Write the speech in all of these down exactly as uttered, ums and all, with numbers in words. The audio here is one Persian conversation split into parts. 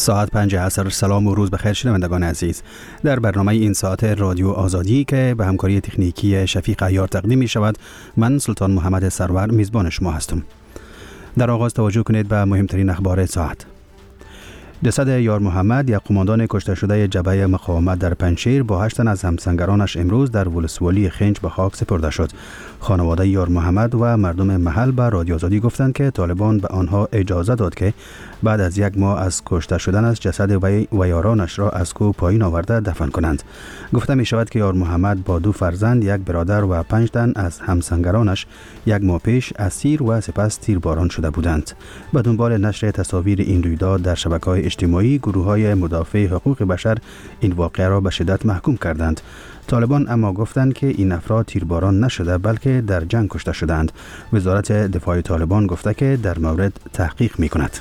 ساعت پنج عصر. سلام و روز بخیر شنوندگان عزیز. در برنامه این ساعت رادیو آزادی که به همکاری تکنیکی شفیق عیار تقدیم می شود، من سلطان محمد سرور میزبان شما هستم. در آغاز توجه کنید به مهمترین اخبار ساعت. جسد یار محمد، یک قماندان کشته شده جبهه مقاومت در پنجشیر، با هشت تن از همسنگرانش امروز در ولسوالی خنج به خاک سپرده شد. خانواده یار محمد و مردم محل به رادیو آزادی گفتند که طالبان به آنها اجازه داد که بعد از یک ماه از کشته شدنش جسد وی و یارانش را از کوه پایین آورده دفن کنند. گفته می شود که یار محمد با دو فرزند، یک برادر و پنج تن از همسنگرانش یک ماه پیش اسیر و سپس تیرباران شده بودند. به دنبال نشر تصاویر این رویداد در شبکه‌های اجتماعی، گروه‌های مدافع حقوق بشر این واقعه را به شدت محکوم کردند. طالبان اما گفتند که این افراد تیرباران نشده بلکه در جنگ کشته شدند. وزارت دفاع طالبان گفته که در مورد تحقیق می‌کند.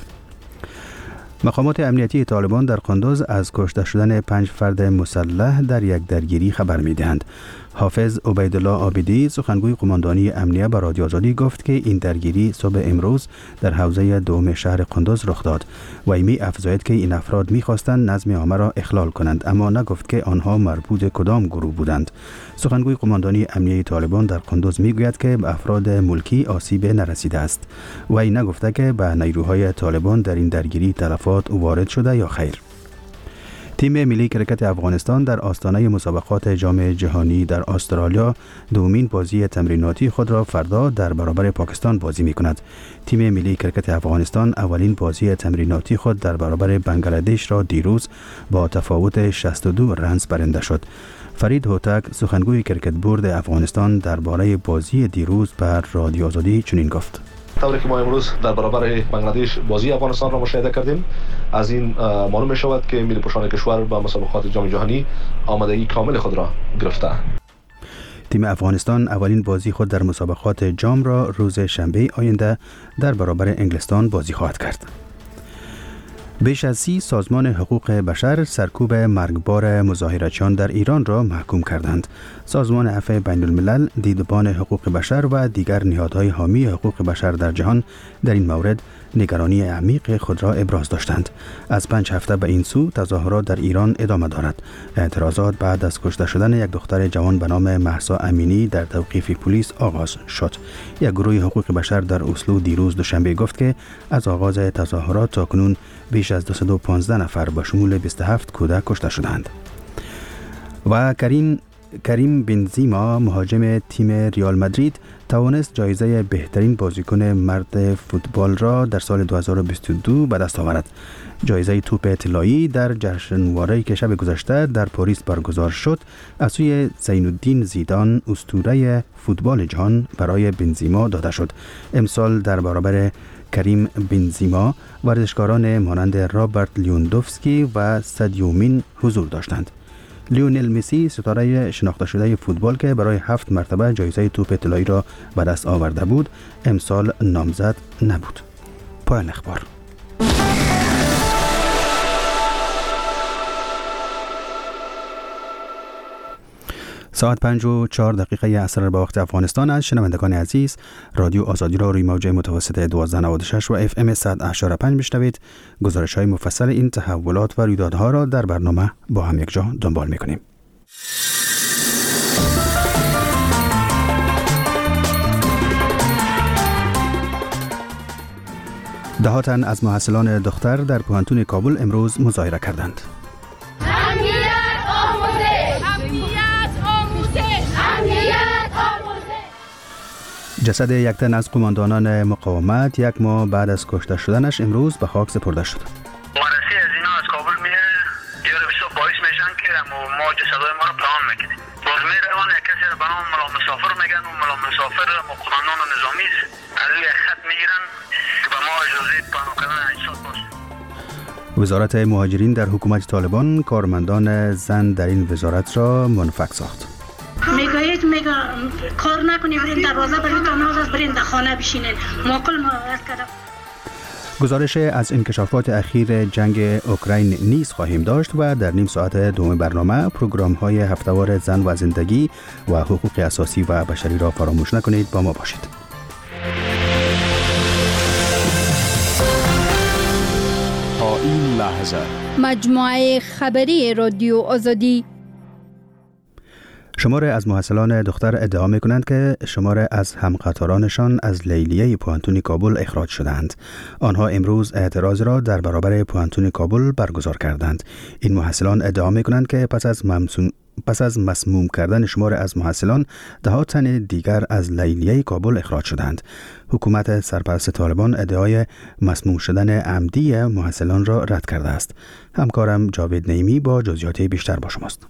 مقامات امنیتی طالبان در قندوز از کشته شدن پنج فرد مسلح در یک درگیری خبر می‌دهند. حافظ عبیدالله عابدی، سخنگوی قماندانی امنیه، به رادیو آزادی گفت که این درگیری صبح امروز در حوزه دوم شهر قندوز رخ داد و می افزاید که این افراد می‌خواستند نظم عامه را اخلال کنند، اما نگفت که آنها مربوط کدام گروه بودند. سخنگوی قماندانی امنیه طالبان در قندوز میگوید که به افراد ملکی آسیب نرسیده است و این نگفته که به نیروهای طالبان در این درگیری تلفات وارد شده یا خیر. تیم ملی کرکت افغانستان در آستانه مسابقات جام جهانی در استرالیا دومین بازی تمریناتی خود را فردا در برابر پاکستان بازی می کند. تیم ملی کرکت افغانستان اولین بازی تمریناتی خود در برابر بنگلادش را دیروز با تفاوت شصت و دو رنز برنده شد. فرید هوتک، سخنگوی کرکت بورد افغانستان، درباره بازی دیروز بر رادیو آزادی چنین گفت: طوری که ما امروز در برابر بنگلادش بازی افغانستان را مشاهده کردیم، از این معلوم می شود که ملی پوشان کشور با مسابقات جام جهانی آمادگی کامل خود را گرفته. تیم افغانستان اولین بازی خود در مسابقات جام را روز شنبه آینده در برابر انگلستان بازی خواهد کرد. بیش از سی سازمان حقوق بشر سرکوب مرگبار مظاهرچیان در ایران را محکوم کردند. سازمان عفو بین الملل، دیدبان حقوق بشر و دیگر نهادهای حامی حقوق بشر در جهان در این مورد نگرانی عمیق خود را ابراز داشتند. از پنج هفته به این سو تظاهرات در ایران ادامه دارد. اعتراضات بعد از کشته شدن یک دختر جوان به نام مهسا امینی در توقیف پلیس آغاز شد. یک گروه حقوق بشر در اسلو دیروز دوشنبه گفت که از آغاز تظاهرات تاکنون بیش از دویست و پانزده نفر به شمول بیست و هفت کودک کشته شدند. و کریم کریم بنزیما، مهاجم تیم ریال مادرید، توانست جایزه بهترین بازیکن مرد فوتبال را در سال دو هزار و بیست و دو به دست آورد. جایزه توپ طلایی در جشنواره‌ای که شب گذشته در پاریس برگزار شد از سوی زین الدین زیدان، اسطوره فوتبال جهان، برای بنزیما داده شد. امسال در برابر کریم بنزیما ورزشکاران مانند رابرت لیوندوفسکی و سادیو مین حضور داشتند. لیونل مسی، ستاره شناخته شده فوتبال که برای هفت مرتبه جایزه توپ طلایی را به دست آورده بود، امسال نامزد نبود. پایان اخبار. ساعت پنج و چهار دقیقه عصر به وقت افغانستان است. شنوندگان عزیز، رادیو آزادی را روی موج متوسط دوازده نود و شش و اف ام صد و هشت و پنج میشنوید. گزارش های مفصل این تحولات و رویدادها را در برنامه با هم یک جا دنبال میکنیم. ده تن از محصلان دختر در پوهنتون کابل امروز مظاهره کردند. جسد یک تن از قماندانان مقاومت یک ماه بعد از کشته شدنش امروز به خاک سپرده شد. وارثی از اینا از کابل میه، دیار بسیار باعث میشن که ما جسدهای ما رو پنهان میکنیم. باز میره اون یک کسی رو به نام ملا مسافر میگن و ملا مسافر قماندان نظامی است. از روی خط میگیرن که به ما اجازه پنهان کردن اجساد باشه. وزارت مهاجرین در حکومت طالبان کارمندان زن در این وزارت را منفک ساخت. میگه یک میگه کار نکنی برین دروازه برین تنهاز از برین در خانه بشینین. موکل معرض کردم. گزارش از انکشافات اخیر جنگ اوکراین نیز خواهیم داشت و در نیم ساعت دوم برنامه پروگرام های هفته‌وار زن و زندگی و حقوق اساسی و بشری را فراموش نکنید. با ما باشید. این لحظه. مجموعه خبری رادیو آزادی. شماره از محصلان دختر ادعا می کنند که شماره از همقطارانشان از لیلیه پوانتون کابل اخراج شدند. آنها امروز اعتراض را در برابر پوانتون کابل برگزار کردند. این محصلان ادعا می کنند که پس از ممسون پس از مسموم کردن شماره از محصلان، ده ها تن دیگر از لیلیه کابل اخراج شدند. حکومت سرپرست طالبان ادعای مسموم شدن عمدی محصلان را رد کرده است. همکارم جاوید نعیمی با جزئیات بیشتر با شماست.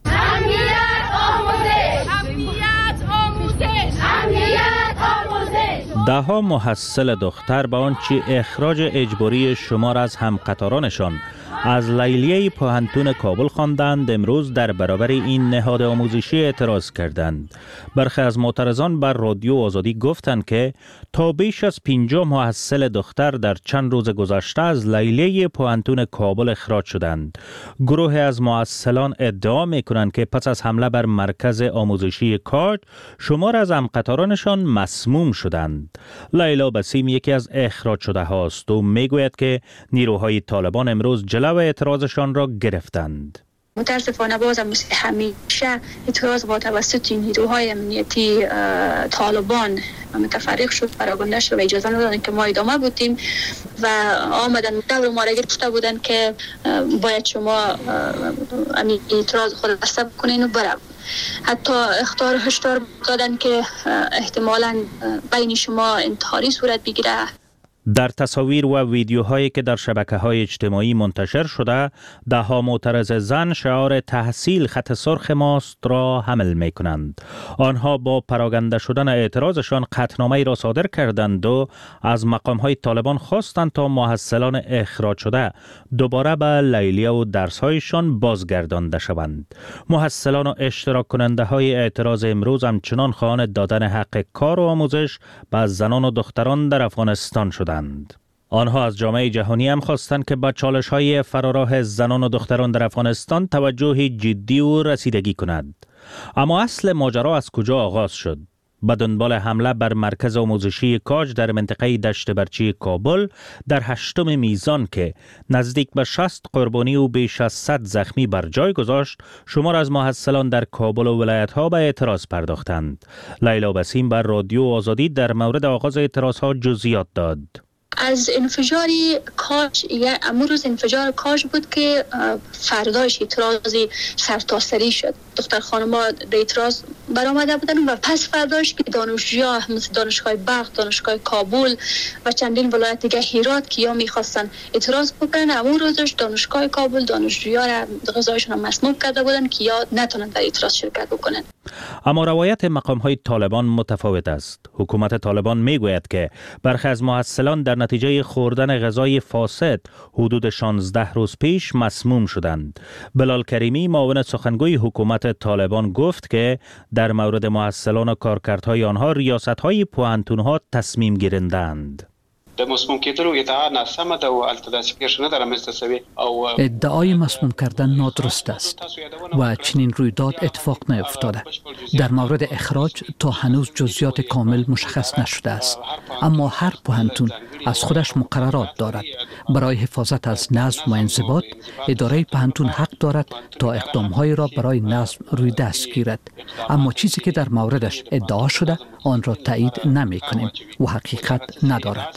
ده ها محصل دختر با آنچه اخراج اجباری شمار از همقطارانشان از لیلیه پوهنتون کابل خواندند، امروز در برابر این نهاد آموزشی اعتراض کردند. برخی از معترضان بر رادیو آزادی گفتند که تا بیش از پنجاه محصل دختر در چند روز گذشته از لیلیه پوهنتون کابل اخراج شدند. گروه از محصلان ادعا می‌کنند که پس از حمله بر مرکز آموزشی کاج، شمار از همقطارانشان مسموم شدند. لیلا بسیم یکی از اخراج شده هاست و میگوید که نیروهای طالبان امروز جلو اعتراضشان را گرفتند. متاسفانه بازم مثل همیشه اعتراض با توسط نیروهای امنیتی طالبان متفرق شد، فراگنده شد و اجازه ندادن که ما ادامه بودیم و آمدن دور ما را گرفته بودن که باید شما اعتراض خود بسته بکنین و برم. حتی اخطار هشدار دادن که احتمالاً بین شما انتحاری صورت بگیره. در تصاویر و ویدیوهایی که در شبکه‌های اجتماعی منتشر شده، ده ها معترض زن شعار تحصیل خط سرخ ماست را حمل می کنند. آنها با پراگنده شدن اعتراضشان قطعنامه‌ای را صادر کردند و از مقام‌های طالبان خواستند تا محصلان اخراج شده دوباره به لیلیه و درس‌هایشان بازگردانده شوند. محصلان و اشتراک کننده های اعتراض امروز همچنان خواهان دادن حق کار و آموزش به زنان و دختران در افغانستان شدند. آنها از جامعه جهانی هم خواستند که به چالش‌های فراراه زنان و دختران در افغانستان توجه جدی و رسیدگی کند. اما اصل ماجرا از کجا آغاز شد؟ به دنبال حمله بر مرکز آموزشی کاج در منطقه دشت برچی کابل در هشتم میزان که نزدیک به شصت قربانی و بیش از صد زخمی بر جای گذاشت، شمار از محصلان در کابل و ولایت‌ها به اعتراض پرداختند. لیلا بسیم بر رادیو آزادی در مورد آغاز اعتراض‌ها جزئیات داد. از انفجاری کاج، یا امروز انفجار کاج بود که فرداش اعتراضی سرتاسری شد. دختر خانم‌ها به اعتراض برآمده بودن و پس فرداش که دانشجویان مثل دانشگاه بلخ، دانشگاه کابل و چندین ولایت دیگه هرات که یا می‌خواستن اعتراض بکنن، اون روزش دانشگاه کابل دانشجویان را غذایشون مسموم کرده بودن که یا نتونن در اعتراض شرکت بکنن. اما روایت مقام‌های طالبان متفاوت است. حکومت طالبان میگوید که برخی از محصلان در نتیجه خوردن غذای فاسد حدود شانزده روز پیش مسموم شدند. بلال کریمی معاون سخنگوی حکومت طالبان گفت که در مورد محصلان و کارکردهای آنها ریاست‌های پوهنتون‌ها تصمیم گیرندند. ادعای مسموم کردن نادرست است و چنین رویداد اتفاق نیفتاده. در مورد اخراج تا هنوز جزئیات کامل مشخص نشده است، اما هر پوهنتون از خودش مقررات دارد. برای حفاظت از نظم و انضباط، اداره پوهنتون حق دارد تا اقدام‌هایی را برای نظم روی دست گیرد. اما چیزی که در موردش ادعا شده آن را تایید نمی‌کنیم و حقیقت ندارد.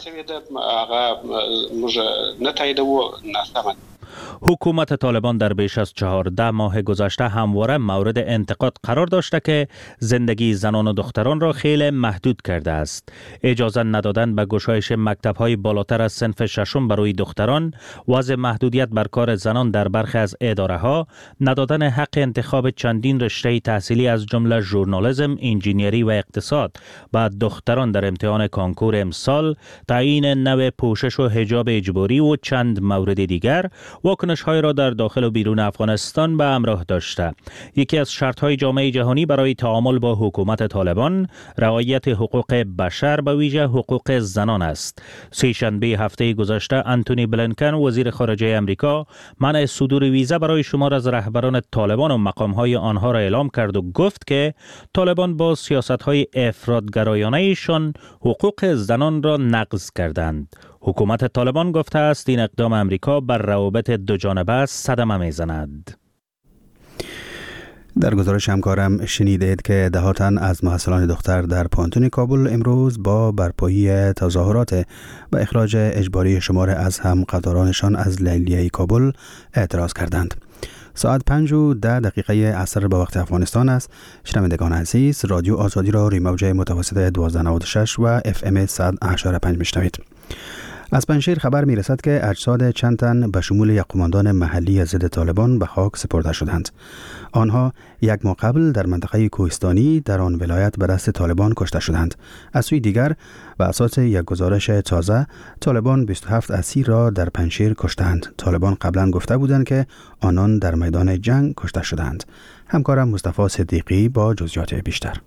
حکومت طالبان در بیش از چهارده ماه گذشته همواره مورد انتقاد قرار داشته که زندگی زنان و دختران را خیلی محدود کرده است. اجازه ندادن به گشایش مکتب‌های بالاتر از صنف ششم برای دختران، وضع محدودیت بر کار زنان در برخی از اداره‌ها، ندادن حق انتخاب چندین رشته تحصیلی از جمله ژورنالیسم، انجینیری و اقتصاد به دختران در امتحان کانکور امسال، تعیین نوع پوشش و حجاب اجباری و چند مورد دیگر واکنش‌های را در داخل و بیرون افغانستان به همراه داشته. یکی از شرط‌های جامعه جهانی برای تعامل با حکومت طالبان رعایت حقوق بشر، به ویژه حقوق زنان است. سه‌شنبه هفته گذشته انتونی بلینکن وزیر خارجه آمریکا منع صدور ویزا برای شمار از رهبران طالبان و مقام‌های آنها را اعلام کرد و گفت که طالبان با سیاست‌های افراط‌گرایانه‌شان حقوق زنان را نقض کردند. حکومت طالبان گفته است این اقدام امریکا بر روابط دو جانبه صدمه میزند. در گزارش همکارم شنیدید که ده ها تن از محصلان دختر در پانتون کابل امروز با برپایی تظاهرات و اخراج اجباری شمار از هم قطارانشان از لیلیه کابل اعتراض کردند. ساعت پنج و ده دقیقه عصر به وقت افغانستان است. شنوندگان عزیز، رادیو آزادی را روی موج متوسط دوازده نود و شش و اف ام صد و هشت و پنج میشنوید. از پنجشیر خبر می رسد که اجساد چند تن به شمول یک قماندان محلی ضد طالبان به خاک سپرده شدند. آنها یک ماه قبل در منطقه کوهستانی در آن ولایت به دست طالبان کشته شدند. از سوی دیگر و اساس یک گزارش تازه، طالبان بیست و هفت اسیر را در پنجشیر کشتند. طالبان قبلا گفته بودند که آنان در میدان جنگ کشته شدند. همکارم مصطفی صدیقی با جزئیات بیشتر.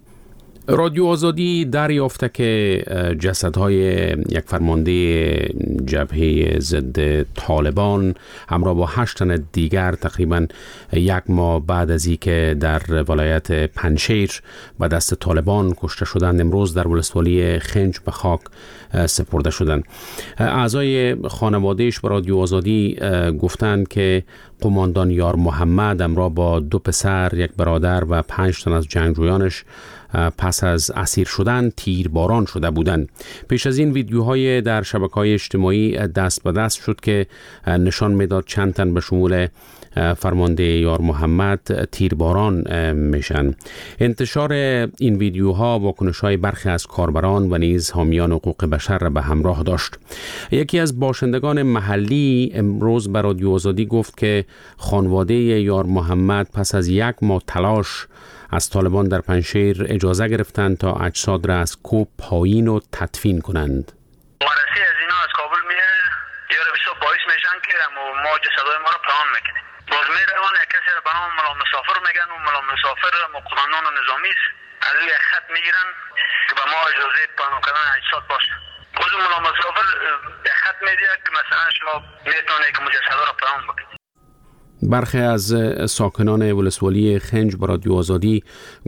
رادیو آزادی دریافته که جسدهای یک فرمانده جبهه ضد طالبان همراه با هشت تن دیگر تقریبا یک ماه بعد از اینکه در ولایت پنجشیر به دست طالبان کشته شدند امروز در ولسوالی خنج به خاک سپرده شدند. اعضای خانوادهش به رادیو آزادی گفتند که قماندان یار محمد همراه با دو پسر، یک برادر و پنج تن از جنگجویانش پس از اسیر شدن تیرباران شده بودند. پیش از این ویدیوهای در شبکه‌های اجتماعی دست به دست شد که نشان میداد چند تن به شمول فرمانده یار محمد تیرباران میشن. انتشار این ویدیوها واکنش‌های برخی از کاربران و نیز حامیان حقوق بشر را به همراه داشت. یکی از باشندگان محلی امروز به رادیو آزادی گفت که خانواده یار محمد پس از یک ماه تلاش از طالبان در پنجشیر اجازه گرفتند تا اجساد را از کوه پایین و تدفین کنند. مرسی از اینا از کابل میه یار بسیار باعث میشن که ما جسدهای ما را پنهان میکنیم. باز میروان یک کسی را به نام ملا مسافر میگن و ملا مسافر قماندان نظامی است. از روی خط میگیرن که به ما اجازه پنهان کردن اجساد باشه. خود ملا مسافر خط میده که مثلا شما میتونید که جسدها را پنهان بکنید. برخی از ساکنان ولسوالی خنج با رادیو آزادی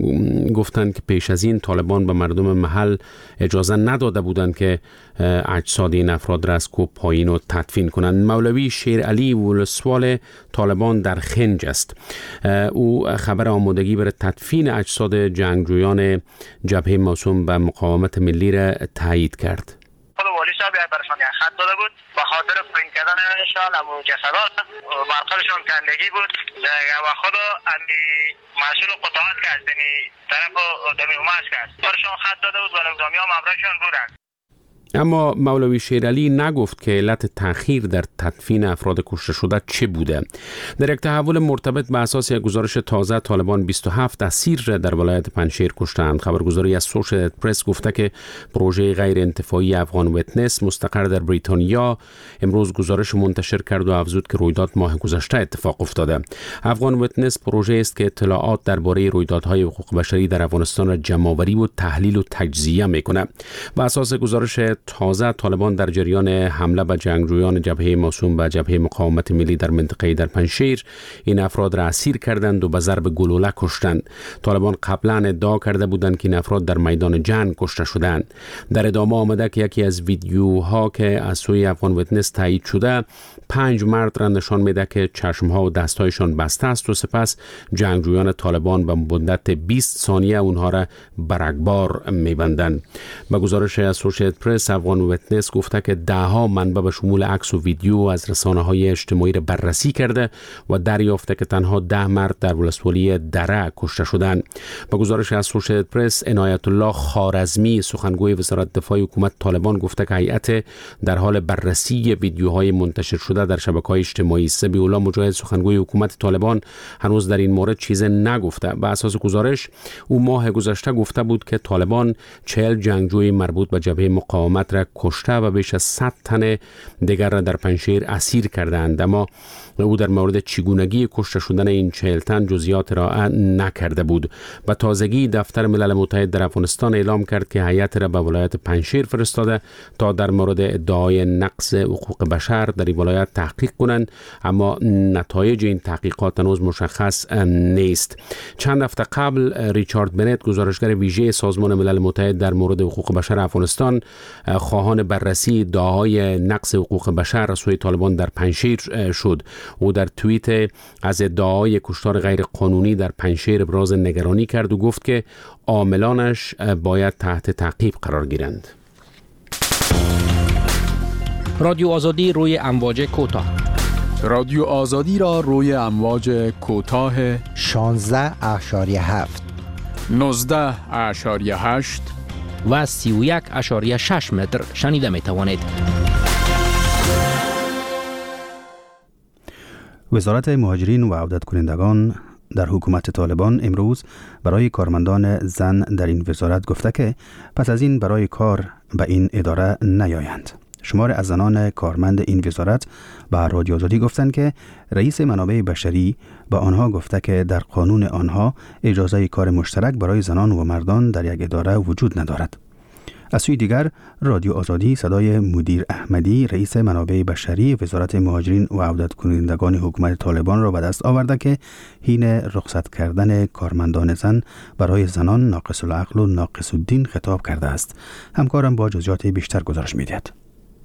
گفتند که پیش از این طالبان به مردم محل اجازه نداده بودند که اجساد این افراد را از کوه پایین و تدفین کنند. مولوی شیر علی ولسوال طالبان در خنج است. او خبر آمادگی برای تدفین اجساد جنگجویان جبهه موسوم به مقاومت ملی را تایید کرد. والی صاحب برشان یک خط داده بود به خاطر پرین کردنشان و جسدها مرکزشان کندگی بود و خود امی مسئول قطعات که از دنی طرف دمی اوماس کرد برشان خط داده بود و نظامی ها مبرشان بودن. اما مولوی شیرعلی نگفت که علت تأخیر در تدفین افراد کشته شده چه بوده. در یک تحول مرتبط به اساس یک گزارش تازه، طالبان بیست و هفت اسیر را در ولایت پنجشیر کشتند. خبرگزاری از سوشیال پرس گفته که پروژه غیر انتفاعی افغان ویتنس مستقر در بریتانیا امروز گزارش منتشر کرد و افزود که رویداد ماه گذشته اتفاق افتاده. افغان ویتنس پروژه است که اطلاعات درباره رویدادهای حقوق بشری در افغانستان را جمع‌آوری و تحلیل و تجزیه میکنه. بر اساس گزارش تازه، طالبان در جریان حمله به جنگجویان جبهه موسوم به جبهه مقاومت ملی در منطقه در پنجشیر این افراد را اسیر کردند و به ضرب گلوله کشتند. طالبان قبلا ادعا کرده بودند که این افراد در میدان جنگ کشته شدند. در ادامه آمده که یکی از ویدیوها که از سوی افغان ویتنس تایید شده پنج مرد را نشان میده که چشمها و دستایشان بسته است و سپس جنگجویان طالبان به مدت بیست ثانیه اونها را برگبار میبندند. به گزارش اسوسییتد پرس، افغان ویتنس گفته که ده ها منبع به شمول عکس و ویدیو از رسانه‌های اجتماعی را بررسی کرده و دریافته که تنها ده مرد در ولسوالی دره کشته شدند. به گزارش اسوسییتد پرس، عنایت الله خوارزمی سخنگوی وزارت دفاع حکومت طالبان گفته که هیئت در حال بررسی ویدیوهای منتشر شده در شبکه‌های اجتماعی است. سبیح الله مجاهد سخنگوی حکومت طالبان هنوز در این مورد چیز نگفته. به اساس گزارش او ماه گذشته گفته بود که طالبان چهل جنگجوی مربوط به جبهه مقاومت را کشته و بیش از صد تن دیگر را در پنجشیر اسیر کردند، اما او در مورد چگونگی کشته شدن این چهل تن جزئیات را نکرده بود. و تازگی دفتر ملل متحد در افغانستان اعلام کرد که هیئت را به ولایت پنجشیر فرستاده تا در مورد ادعای نقض حقوق بشر در این ولایت تحقیق کنند، اما نتایج این تحقیقات هنوز مشخص نیست. چند هفته قبل ریچارد بنت، گزارشگر ویژه سازمان ملل متحد در مورد حقوق بشر افغانستان، خواهان بررسی ادعاهای نقض حقوق بشر از سوی طالبان در پنجشیر شد. او در توییت از ادعاهای کشتار غیر قانونی در پنجشیر ابراز نگرانی کرد و گفت که عاملانش باید تحت تعقیب قرار گیرند. رادیو آزادی روی امواج کوتاه. رادیو آزادی را روی امواج کوتاه شانزده اشاریه هفت، نوزده اشاریه هشت و سی و یک اشاریه شش متر شنیده می توانید. وزارت مهاجرین و عودت کنندگان در حکومت طالبان امروز برای کارمندان زن در این وزارت گفته که پس از این برای کار به این اداره نیایند. شمار از زنان کارمند این وزارت به رادیو آزادی گفتند که رئیس منابع بشری به آنها گفته که در قانون آنها اجازه کار مشترک برای زنان و مردان در یک اداره وجود ندارد. از سوی دیگر رادیو آزادی صدای مدیر احمدی رئیس منابع بشری وزارت مهاجرین و عودت کنندگان حکومت طالبان را به دست آورده که حین رخصت کردن کارمندان زن برای زنان ناقص العقل و ناقص الدین خطاب کرده است. همکارم با جزئیات بیشتر گزارش می‌دهد.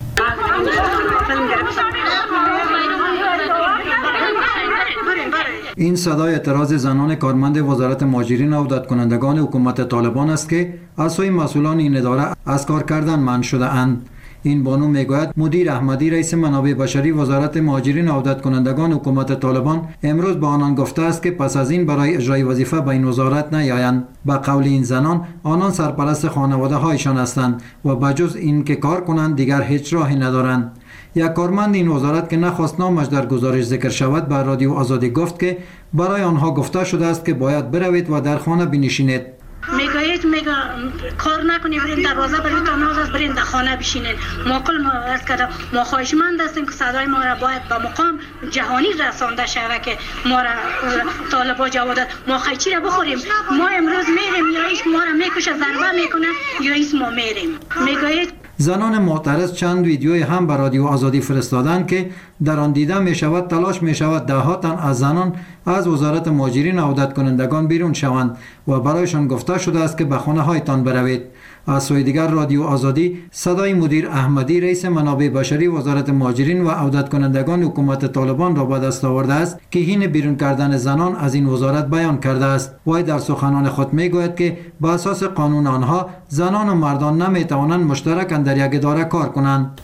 این صدای اعتراض زنان کارمند وزارت مهاجرین و عودت کنندگان حکومت طالبان است که از سوی مسئولان این اداره از کار کردن منع شده اند. این بانو میگوید مدیر احمدی رئیس منابع بشری وزارت مهاجرین و عودت کنندگان حکومت طالبان امروز به آنان گفته است که پس از این برای اجرای وظیفه به این وزارت نیایند. به قول این زنان آنان سرپرست خانواده هایشان هستند و بجز این که کار کنند دیگر هیچ راهی ندارند. یک کارمند این وزارت که نخواست نامش در گزارش ذکر شود بر رادیو آزادی گفت که برای آنها گفته شده است که باید بروید و در خانه بنشینید. میگوید میگه کار نکنید، برین دروازه برید تا ناز است، برین در خانه بشینید. ما کل ما از کده ما خواهشمند هستیم که صدای ما را باید به مقام جهانی رسانده شود که ما را طالبا جوادت ما خیچی را بخوریم. ما امروز میریم یا ایش ما را میکشه ضربه میکنه یا ایش ما میریم. میگوید زنان معترض چند ویدیوی هم به رادیو آزادی فرستادند که در آن دیده می شود تلاش می شود ده ها تن از زنان از وزارت مهاجرین و عودت کنندگان بیرون شوند و برایشان گفته شده است که به خانه هایتان بروید. از سوی دیگر رادیو آزادی صدای مدیر احمدی رئیس منابع بشری وزارت مهاجرین و عودت کنندگان حکومت طالبان را به دست آورده است که حین بیرون کردن زنان از این وزارت بیان کرده است. وی در سخنان خود میگوید که به اساس قانون آنها زنان و مردان نمیتوانند مشترکاً در یک اداره کار کنند.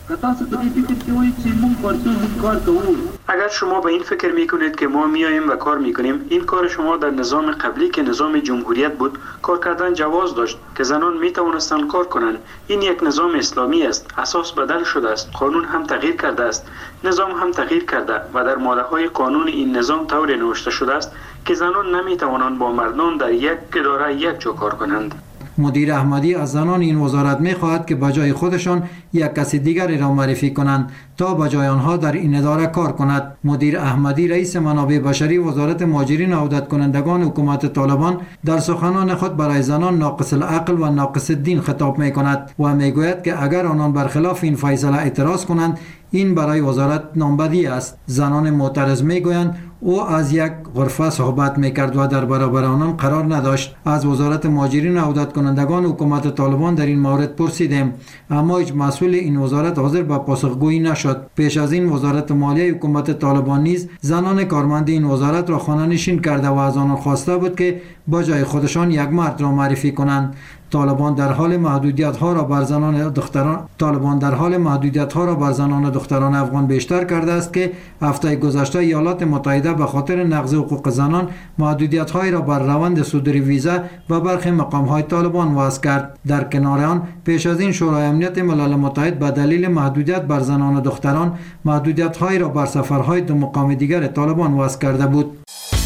اگر شما به این فکر میکنید که ما میاییم و کار میکنیم، این کار شما در نظام قبلی که نظام جمهوریت بود کار کردن جواز داشت که زنان میتوانستند کار کنند. این یک نظام اسلامی است، اساس بدل شده است، قانون هم تغییر کرده است، نظام هم تغییر کرده و در ماده های قانون این نظام طوری نوشته شده است که زنان نمیتوانند با مردان در یک اداره یک جا کار کنند. مدیر احمدی از زنان این وزارت می خواهد که بجای خودشان یک کسی دیگری را معرفی کنند تا بجای آنها در این اداره کار کند. مدیر احمدی رئیس منابع بشری وزارت مهاجرین و عودت کنندگان حکومت طالبان در سخنان خود برای زنان ناقص العقل و ناقص الدین خطاب می کند و می گوید که اگر آنان برخلاف این فیصله اعتراض کنند این برای وزارت نامبدی است. زنان معترض می گویند او از یک غرفه صحبت میکرد و در برابر آنان قرار نداشت. از وزارت مهاجرین و عودت کنندگان حکومت طالبان در این مورد پرسیدیم اما هیچ مسئول این وزارت حاضر به پاسخگویی نشد. پیش از این وزارت مالیه حکومت طالبان نیز زنان کارمند این وزارت را خانه نشین کرده و از آنان خواسته بود که با جای خودشان یک مرد را معرفی کنند. طالبان در حال محدودیت ها را بر زنان دختران طالبان در حال محدودیت ها را بر زنان دختران افغان بیشتر کرده است که هفته گذشته ایالات متحده به خاطر نقض حقوق زنان محدودیت های را بر روند صدور ویزا و برخی مقام های طالبان وضع کرد. در کنار آن پیش از این شورای امنیت ملل متحد به دلیل محدودیت بر زنان و دختران محدودیت های را بر سفرهای دو مقام دیگر طالبان وضع کرده بود.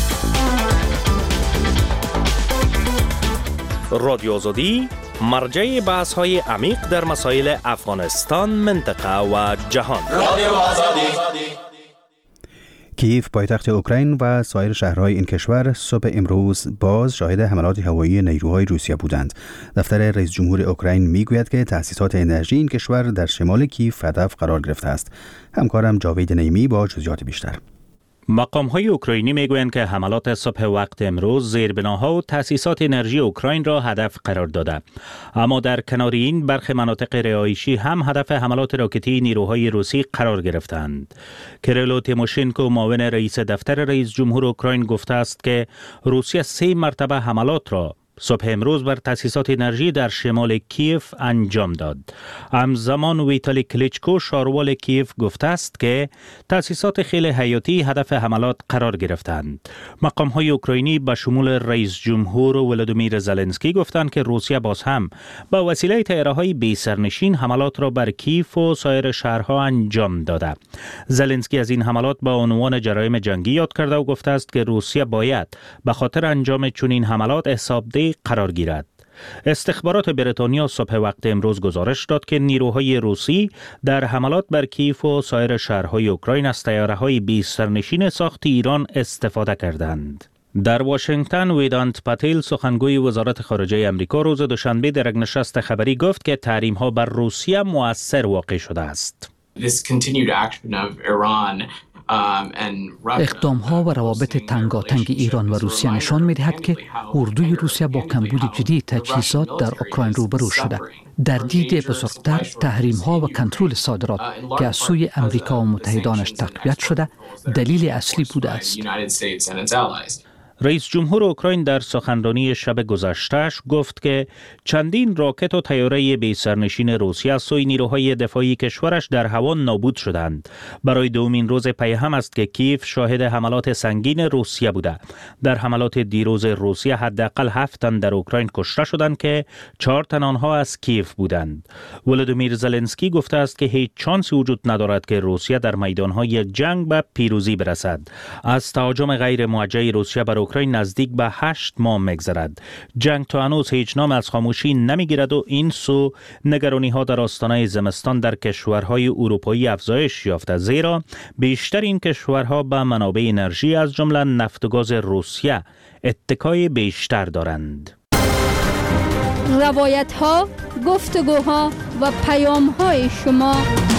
رادیو آزادی مرجع بحث های عمیق در مسائل افغانستان، منطقه و جهان. رادیو آزادی. کیف پایتخت اوکراین و سایر شهرهای این کشور صبح امروز باز شاهد حملات هوایی نیروهای روسیه بودند. دفتر رئیس جمهور اوکراین میگوید که تأسیسات انرژی این کشور در شمال کیف هدف قرار گرفته است. همکارم جاوید نیمی با جزئیات بیشتر. مقام‌های اوکراینی میگویند که حملات صبح وقت امروز زیربناها و تأسیسات انرژی اوکراین را هدف قرار داده. اما در کنار این برخی مناطق رهایشی هم هدف حملات راکتی نیروهای روسی قرار گرفتند. کریلو تیموشنکو معاون رئیس دفتر رئیس جمهور اوکراین گفته است که روسیه سه مرتبه حملات را صبح امروز بر تأسیسات انرژی در شمال کیف انجام داد. همزمان ویتالی کلیچکو شاروال کیف گفته است که تأسیسات خیلی حیاتی هدف حملات قرار گرفتند. مقام‌های اوکراینی به شمول رئیس جمهور ولادیمیر زلنسکی گفتند که روسیه باز هم با وسیله طیاره‌های بی سرنشین حملات را بر کیف و سایر شهرها انجام داده. زلنسکی از این حملات با عنوان جرایم جنگی یاد کرده و گفته است که روسیه باید به خاطر انجام چنین حملات حسابدهی قرار گیرد. استخبارات بریتانیا صبح وقت امروز گزارش داد که نیروهای روسی در حملات بر کیف و سایر شهرهای اوکراین از طیاره‌های بی سرنشین ساخت ایران استفاده کردند. در واشنگتن ویدانت پاتیل سخنگوی وزارت خارجه امریکا روز دوشنبه در یک نشست خبری گفت که تحریم‌ها بر روسیه مؤثر واقع شده است. اقدام ها و روابط تنگاتنگ ایران و روسیه نشان می دهد که اردوی روسیه با کمبود جدی تجهیزات در اوکراین روبرو شده. در دید بزرگتر تحریم ها و کنترل صادرات که از سوی امریکا و متحدانش تقویت شده دلیل اصلی بوده است. رئیس جمهور اوکراین در سخنرانی شب گذشته‌اش گفت که چندین راکت و طیاره بی سرنشین روسیه از سوی نیروهای دفاعی کشورش در هوا نابود شدند. برای دومین روز پی هم است که کیف شاهد حملات سنگین روسیه بوده. در حملات دیروز روسیه حداقل هفت تن در اوکراین کشته شدند که چهار تن آنها از کیف بودند. ولادیمیر زلنسکی گفته است که هیچ چانسی وجود ندارد که روسیه در میدانهای جنگ به پیروزی برسد. از تهاجم غیر موجه روسیه بر اوکراین نزدیک به هشت ماه می‌گذرد. جنگ تا هنوز هیچ نام از خاموشی نمی‌گیرد و این سو نگرانی‌ها در آستانه زمستان در کشورهای اروپایی افزایش یافته، زیرا بیشتر این کشورها به منابع انرژی از جمله نفت و گاز روسیه اتکای بیشتر دارند. روایت‌ها، گفتگوها و پیام‌های شما.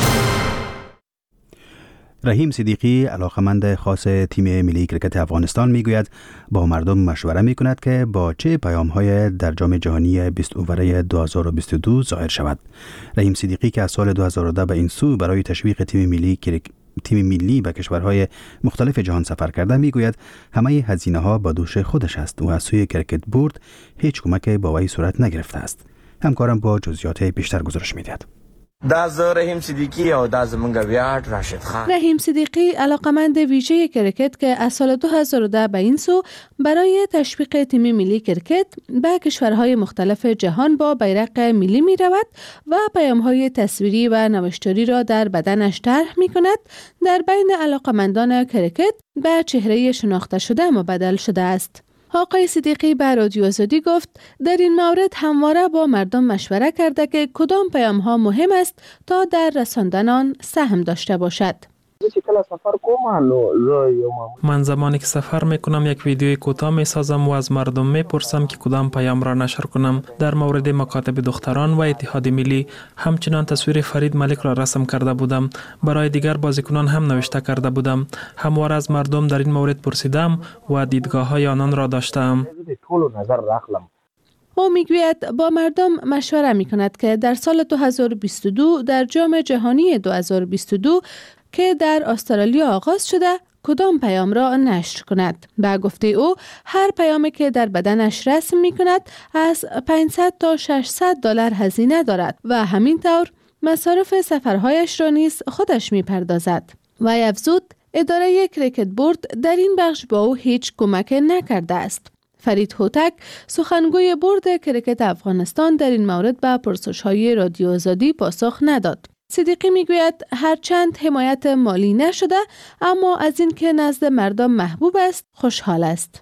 رحیم صدیقی علاقمند خاص تیم ملی کرکت افغانستان میگوید با مردم مشوره میکند که با چه پیام‌های در جام جهانی بیست اووره دو هزار و بیست و دو ظاهر شود. رحیم صدیقی که از سال دو هزار و ده به این سو برای تشویق تیم ملی کرکت تیم ملی به کشورهای مختلف جهان سفر کرده میگوید همه هزینه ها با دوش خودش است و از سوی کرکت بورد هیچ کمک با وی صورت نگرفته است. همکارم با جزئیات بیشتر گزارش میدهد. داز رحیم صدیقی او داز منگویار راشد خان. رحیم صدیقی علاقمند ویژه کرکت که از سال دو هزار و ده به این سو برای تشویق تیم ملی کرکت به کشورهای مختلف جهان با بیرق ملی می رود و پیام‌های تصویری و نوشتاری را در بدنش طرح می کند. در بین علاقمندان کرکت به چهره شناخته شده مبدل شده است. آقای صدیقی به رادیو آزادی گفت در این مورد همواره با مردم مشوره کرده که کدام پیام ها مهم است تا در رساندن آن سهم داشته باشد. من زمانی که سفر میکنم یک ویدیوی کوتاه میسازم و از مردم میپرسم که کدام پیام را نشر کنم. در مورد مکاتب دختران و اتحاد ملی همچنان تصویر فرید ملک را رسم کرده بودم. برای دیگر بازیکنان هم نوشته کرده بودم. همواره از مردم در این مورد پرسیدم و دیدگاه های آنان را داشتم. او میگوید با مردم مشوره میکند که در سال دو هزار و بیست و دو در جام جهانی دو هزار و بیست و دو که در استرالیا آغاز شده کدام پیام را نشر کند. به گفته او هر پیامی که در بدنش رسم می کند از پانصد تا ششصد دلار هزینه دارد و همین طور مصارف سفرهایش را نیز خودش می پردازد. و افزود اداره کرکت بورد در این بخش با او هیچ کمک نکرده است. فرید هوتک سخنگوی بورد کرکت افغانستان در این مورد به پرسش‌های رادیو آزادی پاسخ نداد. صدیقی میگوید هرچند حمایت مالی نشده اما از این که نزد مردم محبوب است خوشحال است.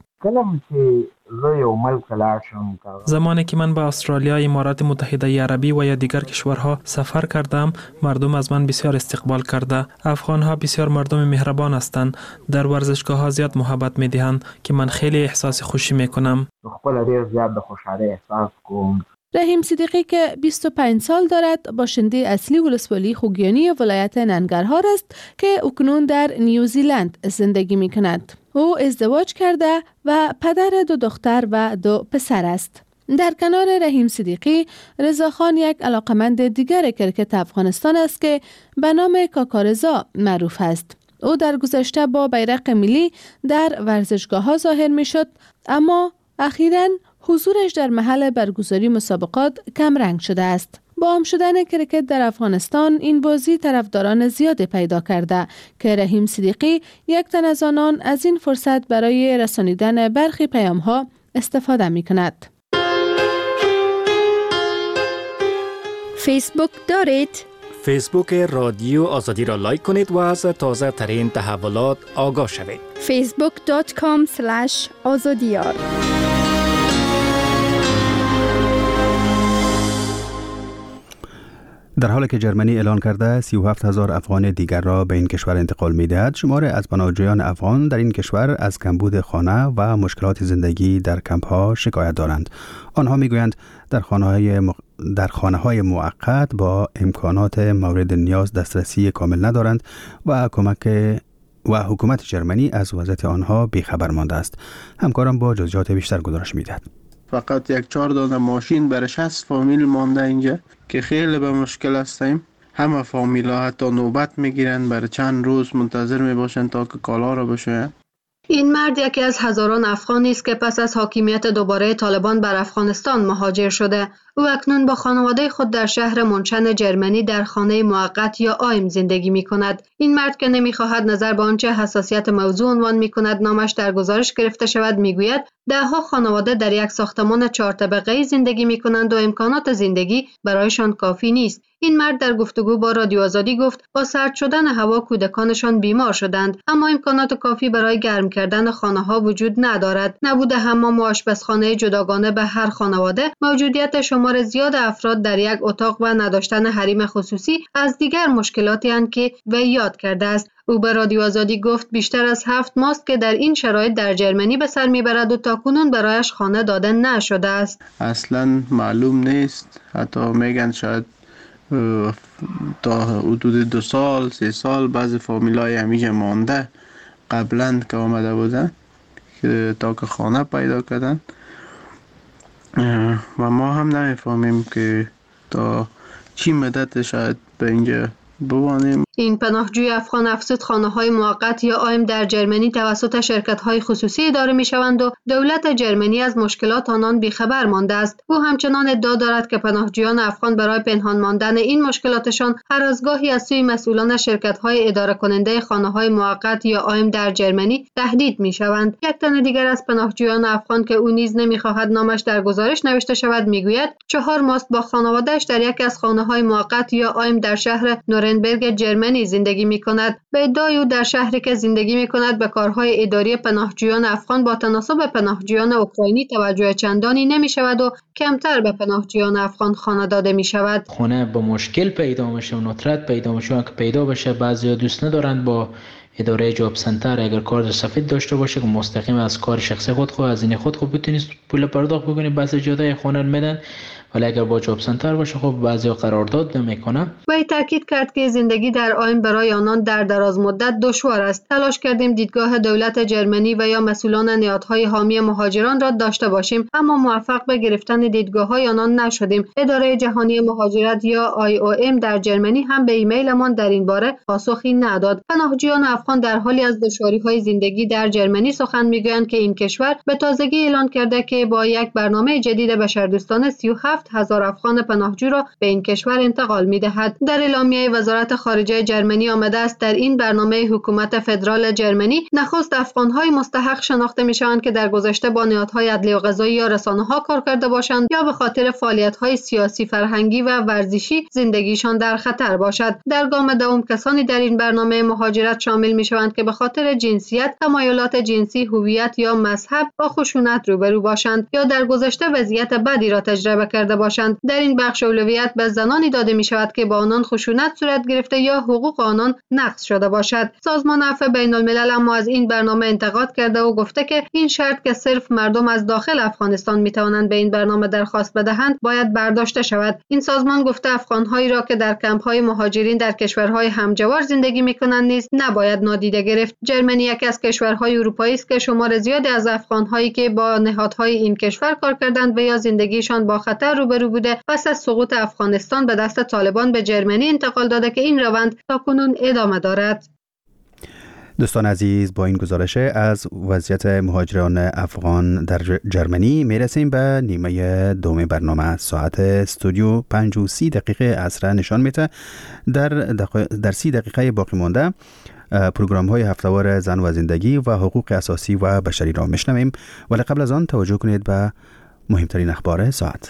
زمانی که من به استرالیا، امارات متحده عربی و یا دیگر کشورها سفر کردم مردم از من بسیار استقبال کرده. افغانها بسیار مردم مهربان هستند. در ورزشگاه ها زیاد محبت می دهند که من خیلی احساس خوشی می کنم. رحیم صدیقی که بیست و پنج سال دارد باشنده اصلی ولسوالی خوگیانی ولایت ننگرهار است که اکنون در نیوزیلند زندگی می کند. او ازدواج کرده و پدر دو دختر و دو پسر است. در کنار رحیم صدیقی، رضاخان یک علاقمند دیگر کرکت افغانستان است که به نام کاکارزا معروف است. او در گذشته با بیرق ملی در ورزشگاه ها ظاهر می شد، اما اخیراً حضورش در محل برگزاری مسابقات کم رنگ شده است. با عام شدن کرکت در افغانستان این بازی طرفداران زیادی پیدا کرده که رحیم صدیقی یک تن از آنان از این فرصت برای رسانیدن برخی پیام‌ها استفاده می کند. فیسبوک دارید؟ فیسبوک رادیو آزادی را لایک کنید و از تازه ترین تحولات آگاه شوید. فیسبوک دات کام اسلش آزادیار. در حالی که جرمنی اعلان کرده سی و هفت هزار افغان دیگر را به این کشور انتقال می‌دهد، شمار از پناهجویان افغان در این کشور از کمبود خانه و مشکلات زندگی در کمپ‌ها شکایت دارند. آنها می‌گویند در خانه‌های مق... در خانه‌های موقت با امکانات مورد نیاز دسترسی کامل ندارند و کمک و حکومت جرمنی از وضعیت آنها بیخبر مانده است. همکارم با جزئیات بیشتر گزارش می‌دهد. فقط یک چهار دانه ماشین برای شصت فامیل مانده اینجا که خیلی به مشکل هستیم. همه فامیل ها حتی نوبت میگیرن، برای چند روز منتظر میباشن تا که کالا را بشوین. این مرد یکی از هزاران افغانی است که پس از حاکمیت دوباره طالبان بر افغانستان مهاجر شده. او اکنون با خانواده خود در شهر منشن جرمنی در خانه موقت یا آیم زندگی می کند. این مرد که نمی خواهد نظر به آنچه حساسیت موضوع عنوان می کند نامش در گزارش گرفته شود می گوید دهها خانواده در یک ساختمان چهار طبقه‌ای زندگی می کنند و امکانات زندگی برایشان کافی نیست. این مرد در گفتگو با رادیو آزادی گفت با سرد شدن هوا کودکانشان بیمار شدند، اما امکانات کافی برای گرم کردن خانه‌ها وجود ندارد. نبود حمام و آشپزخانه جداگانه به هر خانواده، موجودیت شمار زیاد افراد در یک اتاق و نداشتن حریم خصوصی از دیگر مشکلاتی اند که وی یاد کرده است. او به رادیو آزادی گفت بیشتر از هفت ماست که در این شرایط در جرمنی به سر میبرد و تاکنون برایش خانه داده نشده است. اصلا معلوم نیست، حتی میگن شاید تا حدود دو سال سه سال بعضی فامیلای همیشه مانده قبلا که آمده بودن که تا که خانه پیدا کردن و ما هم نمیفهمیم که تا چی مدت شاید به اینجا بوانیم. این پناهجوی افغان افزود خانه‌های موقت یا آیم در جرمنی توسط شرکت‌های خصوصی اداره می‌شوند و دولت جرمنی از مشکلات آنان بیخبر مانده است. او همچنان ادعا دارد که پناهجویان افغان برای پنهان ماندن این مشکلاتشان هر از گاهی از سوی مسئولان شرکت‌های اداره کننده خانه‌های موقت یا آیم در جرمنی تهدید می‌شوند. یک تن دیگر از پناهجویان افغان که او نیز نمی‌خواهد نامش در گزارش نوشته شود می‌گوید چهار ماه با خانواده‌اش در یکی از خانه‌های موقت یا آیم در شهر نورنبرگ جرمنی زندگی می کند. به ادعای او در شهری که زندگی می کند به کارهای اداری پناهجویان افغان با تناسب پناهجویان اوکراینی توجه چندانی نمی شود و کمتر به پناهجویان افغان خانه داده می شود. خانه با مشکل پیدا میشه و ندرت پیدا میشه که پیدا بشه. بعضیا دوست ندارند با اداره جاب سنتر اگر کارت سفید داشته باشه که مستقیم از کار شخصی خود خود از این خود خود بتونید پول پرداخت بکنید. بعضی جاهای خانه میدن، ولی اگر با جاب سنتر باشه خب بعضیا قرارداد نمیکنه. وی تاکید کرد که زندگی در آیم برای آنان در دراز مدت دشوار است. تلاش کردیم دیدگاه دولت جرمنی و یا مسئولان نهادهای حامی مهاجران را داشته باشیم، اما موفق به گرفتن دیدگاه‌های آنان نشدیم. اداره جهانی مهاجرت یا آی او ام در جرمنی هم به ایمیلمان در این باره پاسخی نداد. پناهجویان افغان در حالی از دشواری‌های زندگی در جرمنی سخن می‌گویند که این کشور به تازگی اعلان کرده که با یک برنامه جدید بشردوستانه سی و هفت هزار افغان پناهجو را به این کشور انتقال می‌دهد. در اعلامیه وزارت خارجه جرمنی آمده است در این برنامه حکومت فدرال جرمنی نخست افغان‌های مستحق شناخته می‌شوند که در گذشته با نهادهای عدلی و قضایی یا رسانه‌ها کار کرده باشند یا به خاطر فعالیت‌های سیاسی، فرهنگی و ورزشی زندگیشان در خطر باشد. در گام دوم کسانی در این برنامه مهاجرت شامل می‌شوند که به خاطر جنسیت، تمایلات جنسی، هویت یا مذهب با خشونت روبرو باشند یا در گذشته وضعیت بدی را تجربه کرده کرده باشند. در این بخش اولویت به زنانی داده می شود که با آنان خشونت صورت گرفته یا حقوق آنان نقض شده باشد. سازمان عفو بین الملل اما از این برنامه انتقاد کرده و گفته که این شرط که صرف مردم از داخل افغانستان می توانند به این برنامه درخواست بدهند باید برداشته شود. این سازمان گفته افغان‌هایی را که در کمپ‌های مهاجرین در کشورهای همجوار زندگی می‌کنند نیز نباید نادیده گرفت. جرمنی یکی از کشورهای اروپایی است که شمار زیادی از افغان‌هایی که با نهادهای این کشور کار کردند و یا زندگیشان با خطر روبرو بوده پس از سقوط افغانستان به دست طالبان به جرمنی انتقال داده که این روند تاکنون ادامه دارد. دوستان عزیز، با این گزارش از وضعیت مهاجران افغان در جرمنی میرسیم به نیمه دوم برنامه. ساعت استودیو پنج و سی دقیقه عصر نشان میده. در در سی دقیقه باقی مانده پروگرام های هفته‌وار زن و زندگی و حقوق اساسی و بشری را میشنویم، ولی قبل از آن توجه کنید به مهمترین اخبار ساعت.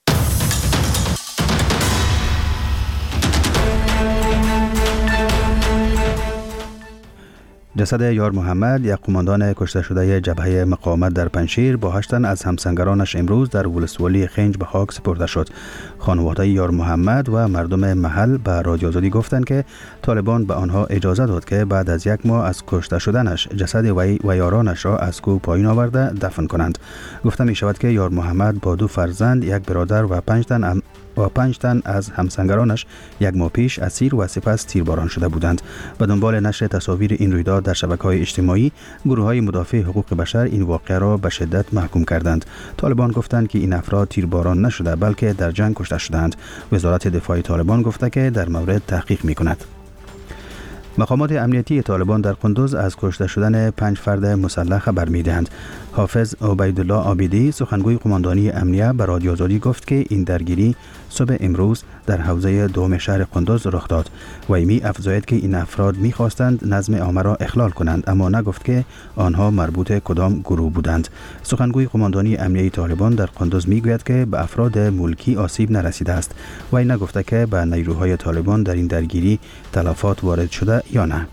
جسد یار محمد، یک قماندان کشته شده جبهه مقاومت در پنجشیر، با هشت تن از همسنگرانش امروز در ولسوالی خنج به خاک سپرده شد. خانواده یار محمد و مردم محل به رادیو آزادی گفتند که طالبان به آنها اجازه داد که بعد از یک ماه از کشته شدنش جسد وی و یارانش را از کوه پایین آورده دفن کنند. گفته می شود که یار محمد با دو فرزند، یک برادر و پنج تن و پنج تن از همسنگرانش یک ماه پیش اسیر و سپس تیرباران شده بودند. به دنبال نشر تصاویر این رویداد در شبکه‌های اجتماعی، گروه‌های مدافع حقوق بشر این واقعه را به شدت محکوم کردند. طالبان گفتند که این افراد تیرباران نشده بلکه در جنگ کشته شدند. وزارت دفاع طالبان گفته که در مورد تحقیق می‌کند. مقامات امنیتی طالبان در قندوز از کشته شدن پنج فرد مسلح خبر می‌دهند. حافظ عبیدالله عابدی، سخنگوی قماندانی امنیه، به رادیو آزادی گفت که این درگیری صبح امروز در حوزه دوم شهر قندوز رخ داد. وی می افزاید که این افراد می‌خواستند نظم عامه را اخلال کنند، اما نگفت که آنها مربوط کدام گروه بودند. سخنگوی قماندانی امنیه طالبان در قندوز میگوید که به افراد ملکی آسیب نرسیده است. وی نگفته که به نیروهای طالبان در این درگیری تلفات وارد شده یا نه.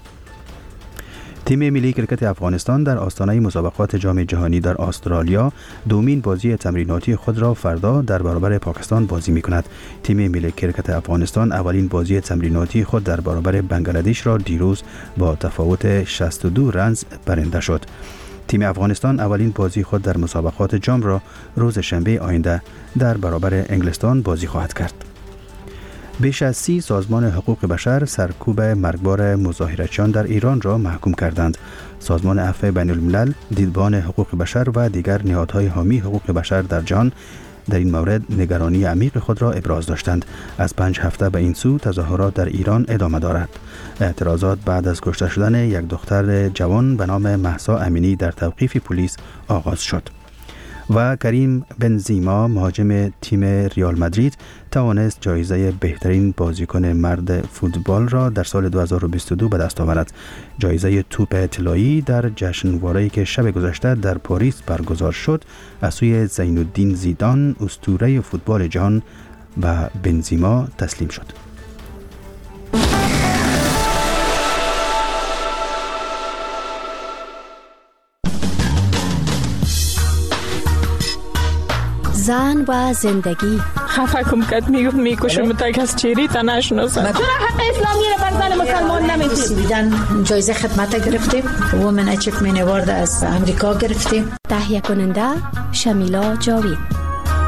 تیم ملی کرکت افغانستان در آستانه مسابقات جام جهانی در استرالیا دومین بازی تمریناتی خود را فردا در برابر پاکستان بازی می‌کند. تیم ملی کرکت افغانستان اولین بازی تمریناتی خود در برابر بنگلادش را دیروز با تفاوت شصت و دو رنز برنده شد. تیم افغانستان اولین بازی خود در مسابقات جام را روز شنبه آینده در برابر انگلستان بازی خواهد کرد. بیش از سی سازمان حقوق بشر سرکوب مرگبار مظاهرچیان در ایران را محکوم کردند. سازمان عفو بین الملل، دیدبان حقوق بشر و دیگر نهادهای حامی حقوق بشر در جهان در این مورد نگرانی عمیق خود را ابراز داشتند. از پنج هفته به این سو تظاهرات در ایران ادامه دارد. اعتراضات بعد از کشته شدن یک دختر جوان به نام مهسا امینی در توقیف پلیس آغاز شد. و کریم بنزیما، مهاجم تیم ریال مادرید، توانست جایزه بهترین بازیکن مرد فوتبال را در سال دو هزار و بیست و دو به دست آورد. جایزه توپ طلایی در جشنواره‌ای که شب گذشته در پاریس برگزار شد از سوی زین الدین زیدان، اسطوره فوتبال جهان، به بنزیما تسلیم شد. زن و زندگی. خفه کم کت میگفت میکشم تا از چیری تا نشناسم. چرا حق اسلامی را بر زن مسلمان نمیدید؟ بیدن جایزه خدمت گرفتیم. وومن اچیومنت اوارد از امریکا گرفتیم. تهیه کننده شمیلا جاوید.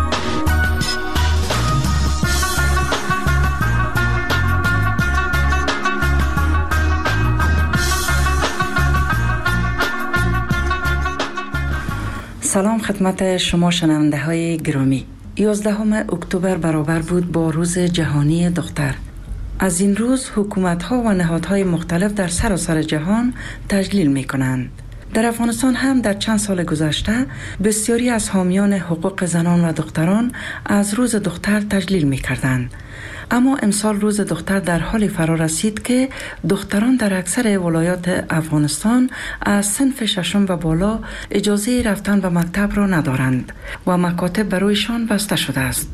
سلام خدمت شما شنونده های گرامی. یازدهم اکتبر برابر بود با روز جهانی دختر. از این روز حکومت ها و نهادهای مختلف در سراسر جهان تجلیل می کنند. در افغانستان هم در چند سال گذشته بسیاری از حامیان حقوق زنان و دختران از روز دختر تجلیل می کردند. اما امسال روز دختر در حال فرا رسید که دختران در اکثر ولایات افغانستان از صنف ششم و بالا اجازه رفتن به مکتب را ندارند و مکاتب برایشان بسته شده است.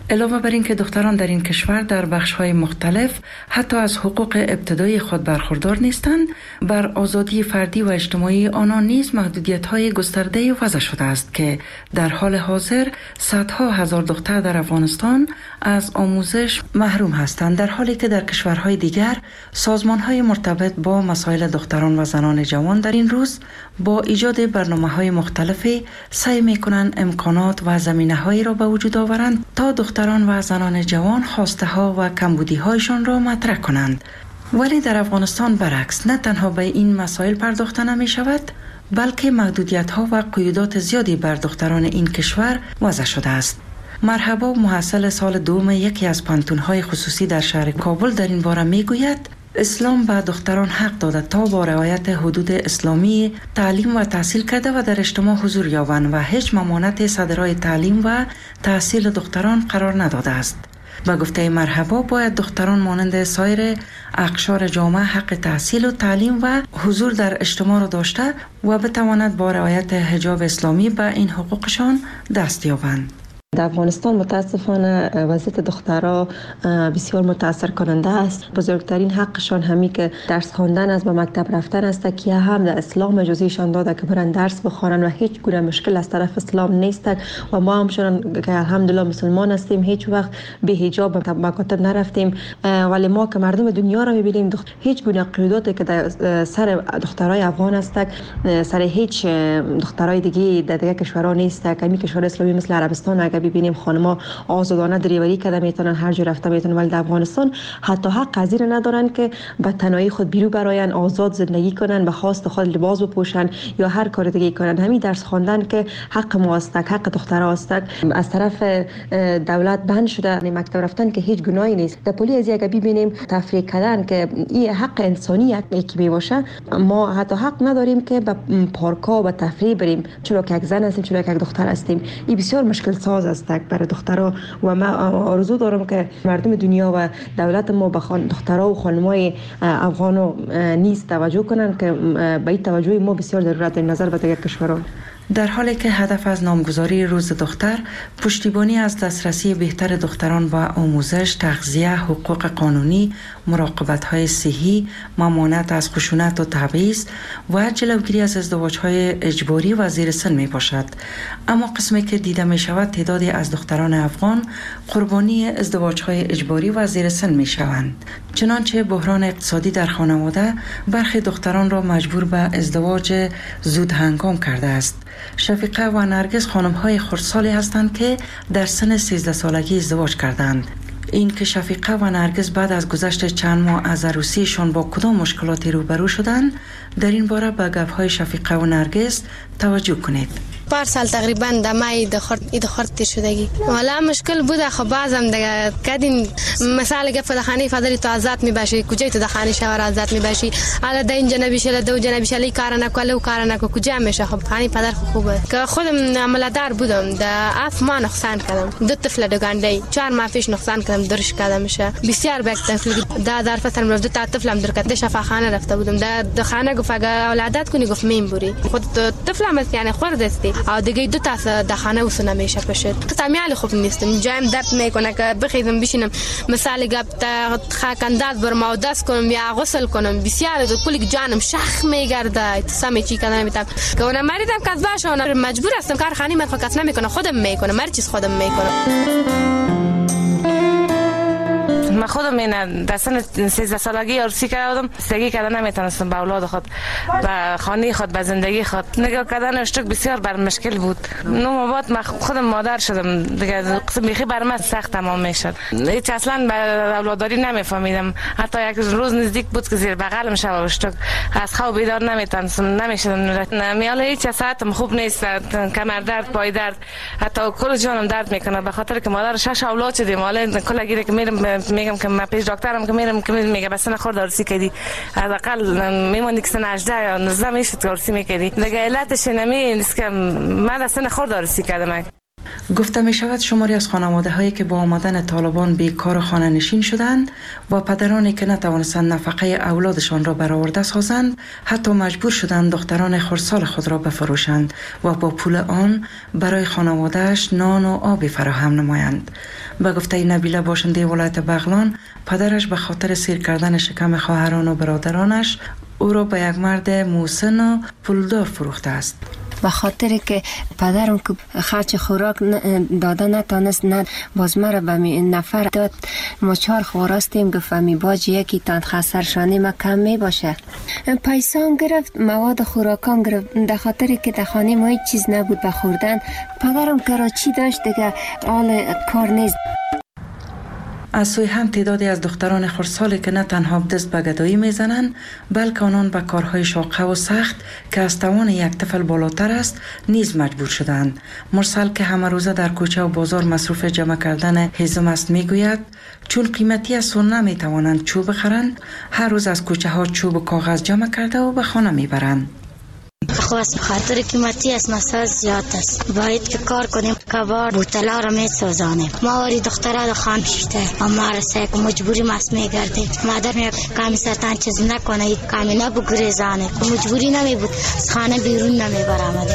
علاوه بر اینکه دختران در این کشور در بخش‌های مختلف حتی از حقوق ابتدایی خود برخوردار نیستند، بر آزادی فردی و اجتماعی آنان نیز محدودیت‌های گسترده وضع شده است که در حال حاضر صدها هزار دختر در افغانستان از آموزش محروم هستند، در حالی که در کشورهای دیگر سازمان‌های مرتبط با مسائل دختران و زنان جوان در این روز با ایجاد برنامه‌های مختلفی سعی می‌کنند امکانات و زمینه‌هایی را به وجود آورند تا دختران و زنان جوان خواسته‌ها و کمبودی‌هایشان را مطرح کنند. ولی در افغانستان برعکس، نه تنها به این مسائل پرداخته نمی‌شود، بلکه محدودیت‌ها و قیودات زیادی بر دختران این کشور وضع شده است. مرحبا محصل سال دوم یکی از پانتون‌های خصوصی در شهر کابل در این باره می‌گوید اسلام به دختران حق داده تا با رعایت حدود اسلامی تعلیم و تحصیل کرده و در اجتماع حضور یابند و هیچ ممانعت صدرای تعلیم و تحصیل دختران قرار نداده است. با گفته مرحبا باید دختران مانند سایر اقشار جامعه حق تحصیل و تعلیم و حضور در اجتماع را داشته و بتواند با رعایت حجاب اسلامی به این حقوقشان دست یابند. در افغانستان متاسفانه وضعیت دخترها بسیار متاثر کننده است. بزرگترین حقشان همی که درس خواندن است و مکتب رفتن است که هم در اسلام اجازهشان داده که برن درس بخوانند و هیچ گونه مشکل از طرف اسلام نیست و ما همچنان که الحمدلله مسلمان هستیم هیچ وقت به حجاب به مکاتب نرفتیم، ولی ما که مردم دنیا را میبینیم هیچ گونه قیوداتی که در سر دخترای افغان است سر هیچ دخترای دیگه در دیگه کشورها نیست. کمی کشور اسلامی مثل عربستان اگر ببینیم خانم‌ها آزادانه دریوری کرده میتونن، هر جا رفته میتونن، ولی در افغانستان حتی حق از این ندارن که به تنهایی خود بیرو براین، آزاد زندگی کنن، به خواست خود لباس بپوشن یا هر کار دیگه کنن. همین درس خواندن که حق ما است، حق دخترها است، از طرف دولت بند شده. مکتب رفتن که هیچ گناهی نیست. در پلی از اگه ببینیم تفریح کردن که این حق انسانی یکی میباشه، ما حتی حق نداریم که به پارک‌ها و تفریح بریم چرا که یک زن هستیم، چرا که یک دختر هستیم. این بسیار مشکل ساز است برای دخترها و ما آرزو دارم که مردم دنیا و دولت ما به دخترها و خانم‌های افغانو نیز توجه کنند که به این توجه ما بسیار ضرورت در نظر به دیگر کشورها. در حالی که هدف از نامگذاری روز دختر پشتیبانی از دسترسی بهتر دختران و آموزش، تغذیه، حقوق قانونی، مراقبت‌های صحی، ممانعت از خشونت و تبعیض و جلوگیری از ازدواج‌های اجباری و زیر سن میباشد، اما قسمی که دیده می‌شود تعدادی از دختران افغان قربانی ازدواج‌های اجباری و زیر سن می‌شوند. چنانچه بحران اقتصادی در خانواده برخی دختران را مجبور به ازدواج زود هنگام کرده است. شفیقه و نرگس خانم‌های خردسالی هستند که در سن سیزده سالگی ازدواج کردند. این که شفیقه و نرگس بعد از گذشت چند ماه از عروسیشان با کدام مشکلاتی روبرو شدند، در این باره به گپ‌های شفیقه و نرگس توجه کنید. پار سال تقریبا در مای دخورت ای دخورت تیر شدگی والا مشکل بوده. خب بعضم دیگه کدین مثلا گپ دخانی فدری تو آزاد میباشی، کجای تو دخانی شوار آزاد میباشی، حالا د این جنبی شله دو جنبی شله کار نکوله و کار نکو کجا میشه. خب خانی پدر خوبه که خودم عملدار بودم، در اف ما نقصان کردم، دو طفل دوگانده چهار ماه پیش نقصان کردم، درش کردم میشه بسیار بک طفل دا در فتره مرد تا طفلم در کده شفاخانه رفته بودم، در دخانه گفت اگه اولادت کنی گفت میم بوری خود طفلم یعنی خورد استی او دیگه دو تا دخانه وسونه میشه پشت تمیال خوب نیستم، جایم درد میکنه که بخیدم بشینم مثلا گپ تا خاکنداد بر ما دست کنم یا غسل کنم بسیار کلی جانم شخ میگرده سمی چی کنم میتم که اون مریضم که از باشون مجبور هستم کارخانه من فقط نمیکنه خودم میکنم، هر چیز خودم میکنم. من خودم این در سن سیزده سالگی عروسی کردم، زندگی کردن نمیتونستم با اولاد خود، با خانه خود، با زندگی خود نگاه کردن اشتک بسیار بر مشکل بود. نو بعد من خودم مادر شدم دیگه، قسم بیخی بر من سخت تمام میشد، هیچ اصلا به اولاداری نمیفهمیدم. حتی یک روز نزدیک بود که زیر بغلم شو اشتک از خواب بیدار نمیتونستم، نمیشدم میاله هیچ ساعتم خوب نیست، کمر درد، پای درد، حتی کل جانم درد میکنه به خاطر که مادر شش اولاد شدیم. حالا کلا گیره که میرم میگم که من پیش دکترم که میرم که میگه بس نخور دارسی کردی، از اقل میموندی که سن هجده یا نوزده میشد دارسی میکردی دیگه. علتش نمی نیست که من از سن خود دارسی کردم. گفته می شود شماری از خانواده هایی که با آمدن طالبان بیکار و خانه نشین شدند و پدرانی که نتوانستند نفقه اولادشان را برآورده سازند حتی مجبور شدند دختران خردسال خود را بفروشند و با پول آن برای خانوادهش نان و آبی فراهم نمایند. به گفته نبیله باشنده ولایت بغلان، پدرش به خاطر سیر کردن شکم خواهران و برادرانش او را به یک مرد محسن و پولدار فروخته است. به خاطر که پدرم که خرچ خوراک داده نتانست، نه باز مرا به نفر داد. ما چهار خواراستیم، گفت می باج یکی تان خسرشانی ما کم می باشه. پیسان گرفت، مواد خوراکان گرفت. در خاطر که در خانه ما هیچ چیز نبود به خوردن. پدرم کراچی داشت دیگه، حال کار نیست. از سوی هم تعدادی از دختران خردسالی که نه تنها دست به گدایی میزنند، بلکه آنان به کارهای شاقه و سخت که از توان یک طفل بالاتر است نیز مجبور شدند. مرسل که همه روزه در کوچه و بازار مصروف جمع کردن هیزم است میگوید چون قیمتی از سون نمیتوانند چوب بخرند، هر روز از کوچه ها چوب و کاغذ جمع کرده و به خانه میبرند. خواست بخاطر قیمتی است، مصرف زیاد است. باید که کار کنیم، کبار بوتلا را می سوزانیم. ما وری دختره را خان پیشته اما رسه که مجبوری مست می گردیم. مادر می کامی سرطان چیز نکنه، کامی نبگریزانه، مجبوری نمی بود، از خانه بیرون نمی برآمده.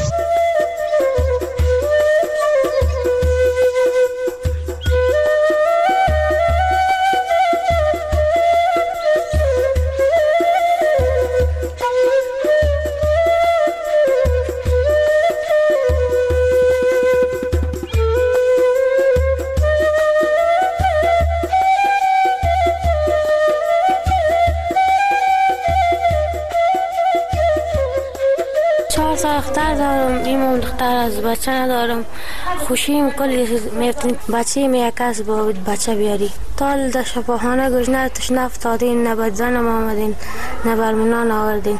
دختر دارم، ایمون دختر از بچه ندارم. خوشیم کلی میفتیم بچه می یکس با بچه بیاری. تال در شفاخانه گشنه تشنه افتادین، نه بدزنم آمدین، نه برمونان آوردین.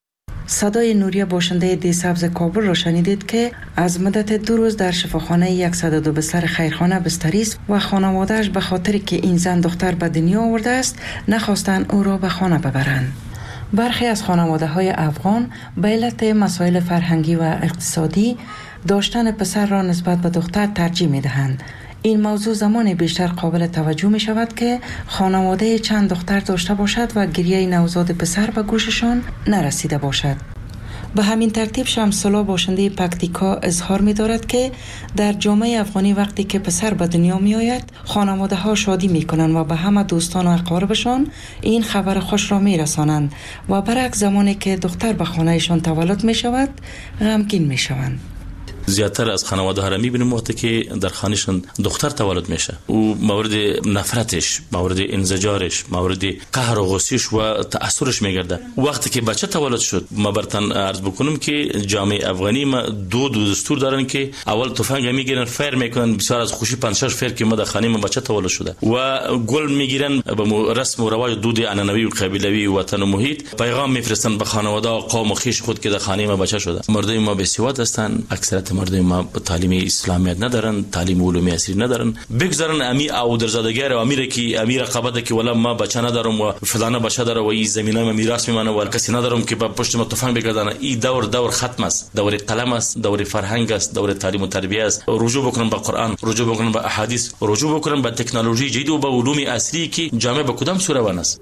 صدای نوریه باشنده دی سبز کابل را شنیدید که از مدت دو روز در شفاخانه صد و دو بستر خیرخانه بستری است و خانواده‌اش به خاطر که این زن دختر به دنیا آورده است نخواستند او را به خانه ببرند. برخی از خانواده های افغان به علت مسائل فرهنگی و اقتصادی داشتن پسر را نسبت به دختر ترجیح می دهند. این موضوع زمان بیشتر قابل توجه می شود که خانواده چند دختر داشته باشد و گریه نوزاد پسر به گوششان نرسیده باشد. به همین ترتیب شمس‌الله باشنده پکتیکا اظهار می دارد که در جامعه افغانی وقتی که پسر به دنیا می آید خانواده ها شادی می کنند و به همه دوستان و اقاربشان این خبر خوش را می رسانند و برعکس زمانی که دختر به خانهشان تولد می شود غمگین می شوند. زیادتر از خانواده ها را میبینیم وقتی که در خانهشون دختر تولد میشه او مورد نفرتش، مورد انزجارش، مورد قهر و غصهش و تأثیرش میگرده. وقتی که بچه تولد شد ما برتن عرض بکنم که جامعه افغانی ما دو دو دستور دارن که اول تفنگ میگیرن فر میکنن، بسیار از خوشی پنج شش فر که ما در خانه ما بچه تولد شده و گل میگیرن به رسم و رواج دود عنعنوی و قبیلوی و وطن و محیط پیغام میفرستن به خانواده و قوم و خویش خود که در خانه ما بچه شده. مردم ما بسیار هستند، اکثریت مردم ما تعلیم اسلامیت ندارن، تعلیم علوم عصری ندارن. بگذارن امی او درزادگی و امیر کی امیر رقابت که ولا ما بچه ندارم و فلانه بچه داره و این زمینه ما میراث میمانه و کسی ندارم که با پشت ما تفنگ بگردن. این دور دور ختم است، دور قلم است، دور فرهنگ است، دور تعلیم و تربیه است. رجوع بکنن به قرآن، رجوع بکنن به احادیث، رجوع بکنن به تکنولوژی جدید و به علوم عصری که جامعه به کدام سو روان است.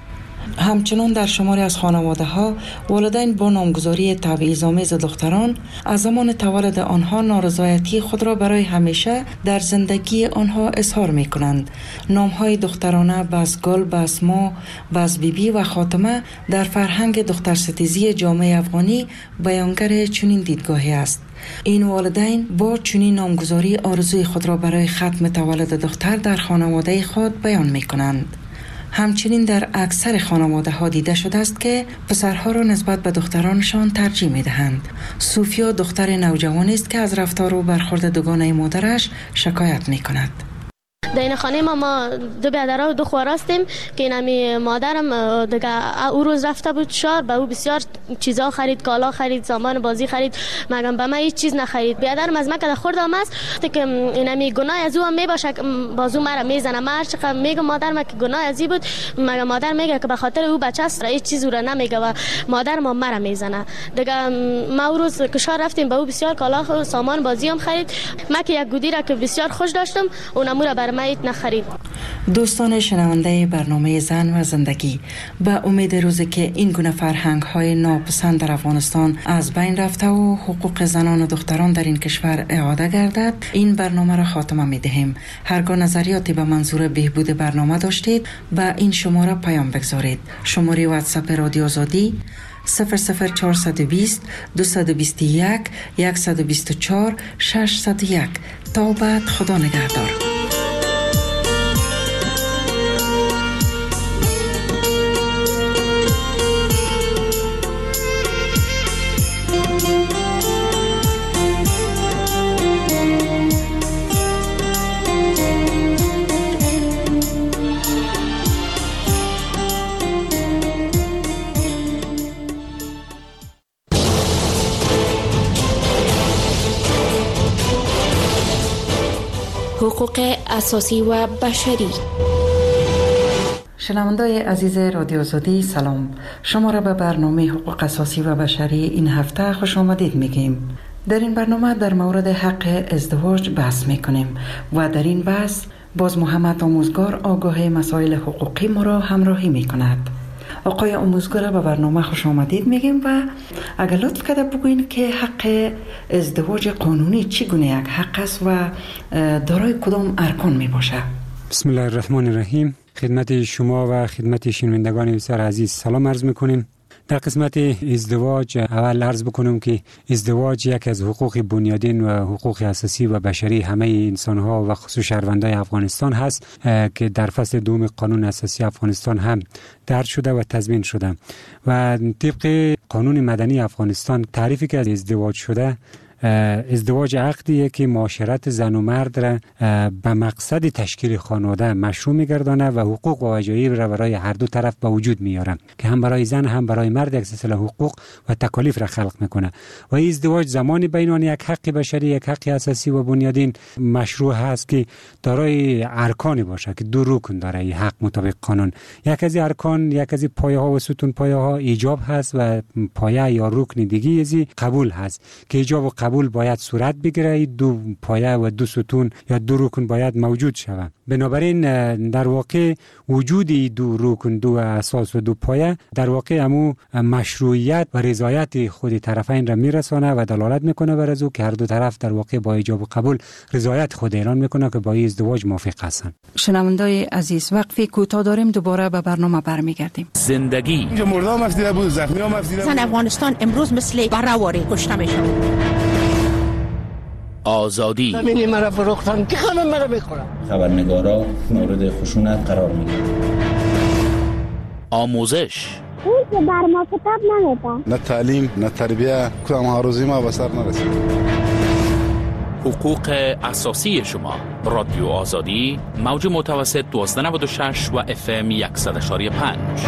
همچنان در شماری از خانواده ها والدین با نامگذاری تبعیض‌آمیز دختران از زمان تولد آنها نارضایتی خود را برای همیشه در زندگی آنها اظهار می کنند. نام های دخترانه بزگل، بسما، بزبیبی و خاتمه در فرهنگ دخترستیزی جامعه افغانی بیانگر چنین دیدگاهی است. این والدین با چنین نامگذاری آرزوی خود را برای ختم تولد دختر در خانواده خود بیان می کنند. همچنین در اکثر خانواده ها دیده شده است که پسرها را نسبت به دخترانشان ترجیح می دهند. صوفیا دختر نوجوانی است که از رفتار و برخورد دوگانه مادرش شکایت می کند. در این خانه ما ما دو برادر و دو خواهر هستیم که اینمی مادرم دیگه او روز رفته بود شهر، به او بسیار چیزا خرید، کالا خرید، سامان بازی خرید، مگم به من هیچ چیز نخرید. برادرم از من که خوردم است که اینمی گناه از او هم میباشه، بازو مرا میزنه. من هر چقدر میگم مادرم که گناه ازی بود، مگم مادر میگه که به خاطر او بچه است هیچ چیز او را نمیگه و مادر ما مرا میزنه. دیگه ما او روز که شهر رفتیم به او بسیار کالا و سامان بازی هم خرید. من که یک گودی را که بسیار خوش داشتم اونم را بر من نخرید. دوستان شنونده برنامه زن و زندگی، به امید روزی که این گونه فرهنگ های ناپسند در افغانستان از بین رفته و حقوق زنان و دختران در این کشور اعاده گردد، این برنامه را خاتمه می دهیم. هرگاه نظریاتی به منظور بهبود برنامه داشتید به این شماره پیام بگذارید. شماره واتساپ رادیو آزادی صفر صفر چهارصد و بیست دویست و بیست و یک صد و بیست و چهار ششصد و یک. تا بعد، خدا نگهدار. حقوق اساسی و بشری. شنوندای عزیز رادیو آزادی سلام. شما را به برنامه حقوق اساسی و بشری این هفته خوش آمدید میگیم. در این برنامه در مورد حق ازدواج بحث میکنیم و در این بحث باز محمد آموزگار آگاه مسائل حقوقی ما را همراهی میکند. آقای آموزگار به برنامه خوش آمدید میگیم و اگر لطف کرده بگوین که حق ازدواج قانونی چگونه یک حق است و دارای کدام ارکان می باشه؟ بسم الله الرحمن الرحیم. خدمت شما و خدمت شنوندگان بسیار عزیز سلام عرض میکنیم. در قسمت ازدواج اول عرض بکنم که ازدواج یک از حقوق بنیادین و حقوق اساسی و بشری همه انسان ها و خصوص شهروندان افغانستان هست که در فصل دوم قانون اساسی افغانستان هم درج شده و تضمین شده و طبق قانون مدنی افغانستان تعریفی که از ازدواج شده، ازدواج عقدیه که معاشرت زن و مرد را به مقصد تشکیل خانواده مشروع می‌گردانه و حقوق و وظایف را برای هر دو طرف به وجود میاره که هم برای زن هم برای مرد یک سلسله حقوق و تکالیف را خلق میکنه و این ازدواج زمانی بین یک حق بشری، یک حق اساسی و بنیادین مشروع هست که دارای ارکانی باشه که دو رکن داره این حق مطابق قانون. یک از ارکان، یک از پایه ها و ستون پایه ها ایجاب هست و پایه یا رکن دیگه ازی قبول هست که ایجاب و قبول باید صورت بگیره، دو پایه و دو ستون یا دو رکن باید موجود شود. بنابراین در واقع وجود دو رکن، دو اساس و دو پایه در واقع همو مشروعیت و رضایت خود طرفین را میرسانه و دلالت میکنه بر از او که هر دو طرف در واقع با ایجاب و قبول رضایت خود اعلان میکنه که با این ازدواج موافق هستند. شنوندای عزیز، وقفی کوتاه داریم، دوباره به برنامه برمیگردیم. زندگی اینجا مردم افزیده بود، زخمی هم افزیده بود. زن افغانستان امروز مثل برآوری کشته میشه. آزادی زمینی مرا فروختن که همه مرا میخورن. خبرنگارا مورد خشونت قرار میگیرن. آموزش اون که بر ما کتاب نمیده. نه تعلیم نه تربیه، کدام ها روزی ما به سر نرسید. حقوق اساسی شما. رادیو آزادی موج متوسط دویست و نود و شش و اف ام صد و پنج.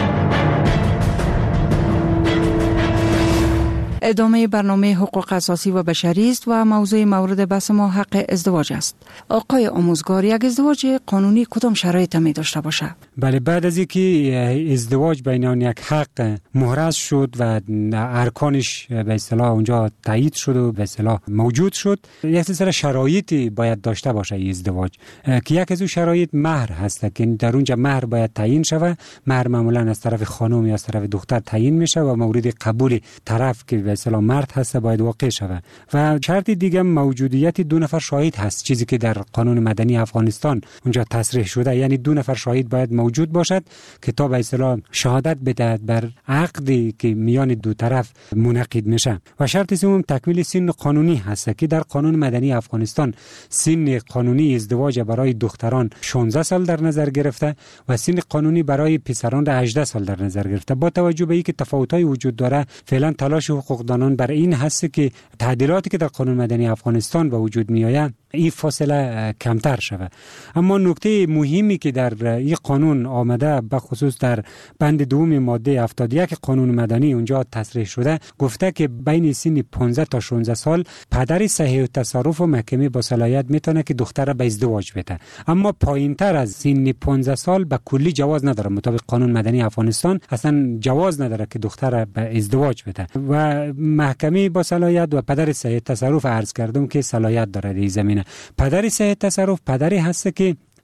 ادامه برنامه حقوق اساسی و بشری است و موضوع مورد بحث ما حق ازدواج است. آقای آموزگار، یک ازدواج قانونی کدام شرایط می داشته باشه؟ بله، بعد از اینکه ازدواج بین یک حق محرز شد و ارکانش به اصطلاح اونجا تایید شد و به اصطلاح موجود شد، یک سلسله شرایطی باید داشته باشه این ازدواج که یک از اون شرایط مهر هست که در اونجا مهر باید تعیین شود. مهر معمولا از طرف خانم یا از طرف دختر تعیین میشه و مورد قبول طرف که به اصطلاح مرد هست باید واقع شود. و شرط دیگه موجودیت دو نفر شاهد هست، چیزی که در قانون مدنی افغانستان اونجا تصریح شده، یعنی دو نفر شاهد باید موجود باشد که تا به اصطلاح شهادت بدهد بر عقدی که میان دو طرف منعقد میشه. و شرط سوم تکمیل سن قانونی هست که در قانون مدنی افغانستان سن قانونی ازدواج برای دختران شانزده سال در نظر گرفته و سن قانونی برای پسران را هجده سال در نظر گرفته. با توجه به اینکه تفاوت‌های وجود داره، فعلا تلاش حقوقدانان بر این هست که تعدیلاتی که در قانون مدنی افغانستان به وجود میآید این فاصله کمتر شود. اما نکته مهمی که در این قانون آمده، به خصوص در بند دوم ماده هفتاد و یک قانون مدنی اونجا تصریح شده، گفته که بین سن پانزده تا شانزده سال پدر صحیح التصرف و محکمه با صلاحیت میتونه که دختر را به ازدواج بده. اما پایینتر از سن پانزده سال به کلی جواز نداره. مطابق قانون مدنی افغانستان اصلا جواز نداره که دختر را به ازدواج بده و محکمه با صلاحیت و پدر صحیح التصرف عرض کردم که صلاحیت داره در زمینه. پدر صحیح التصرف پدری هست که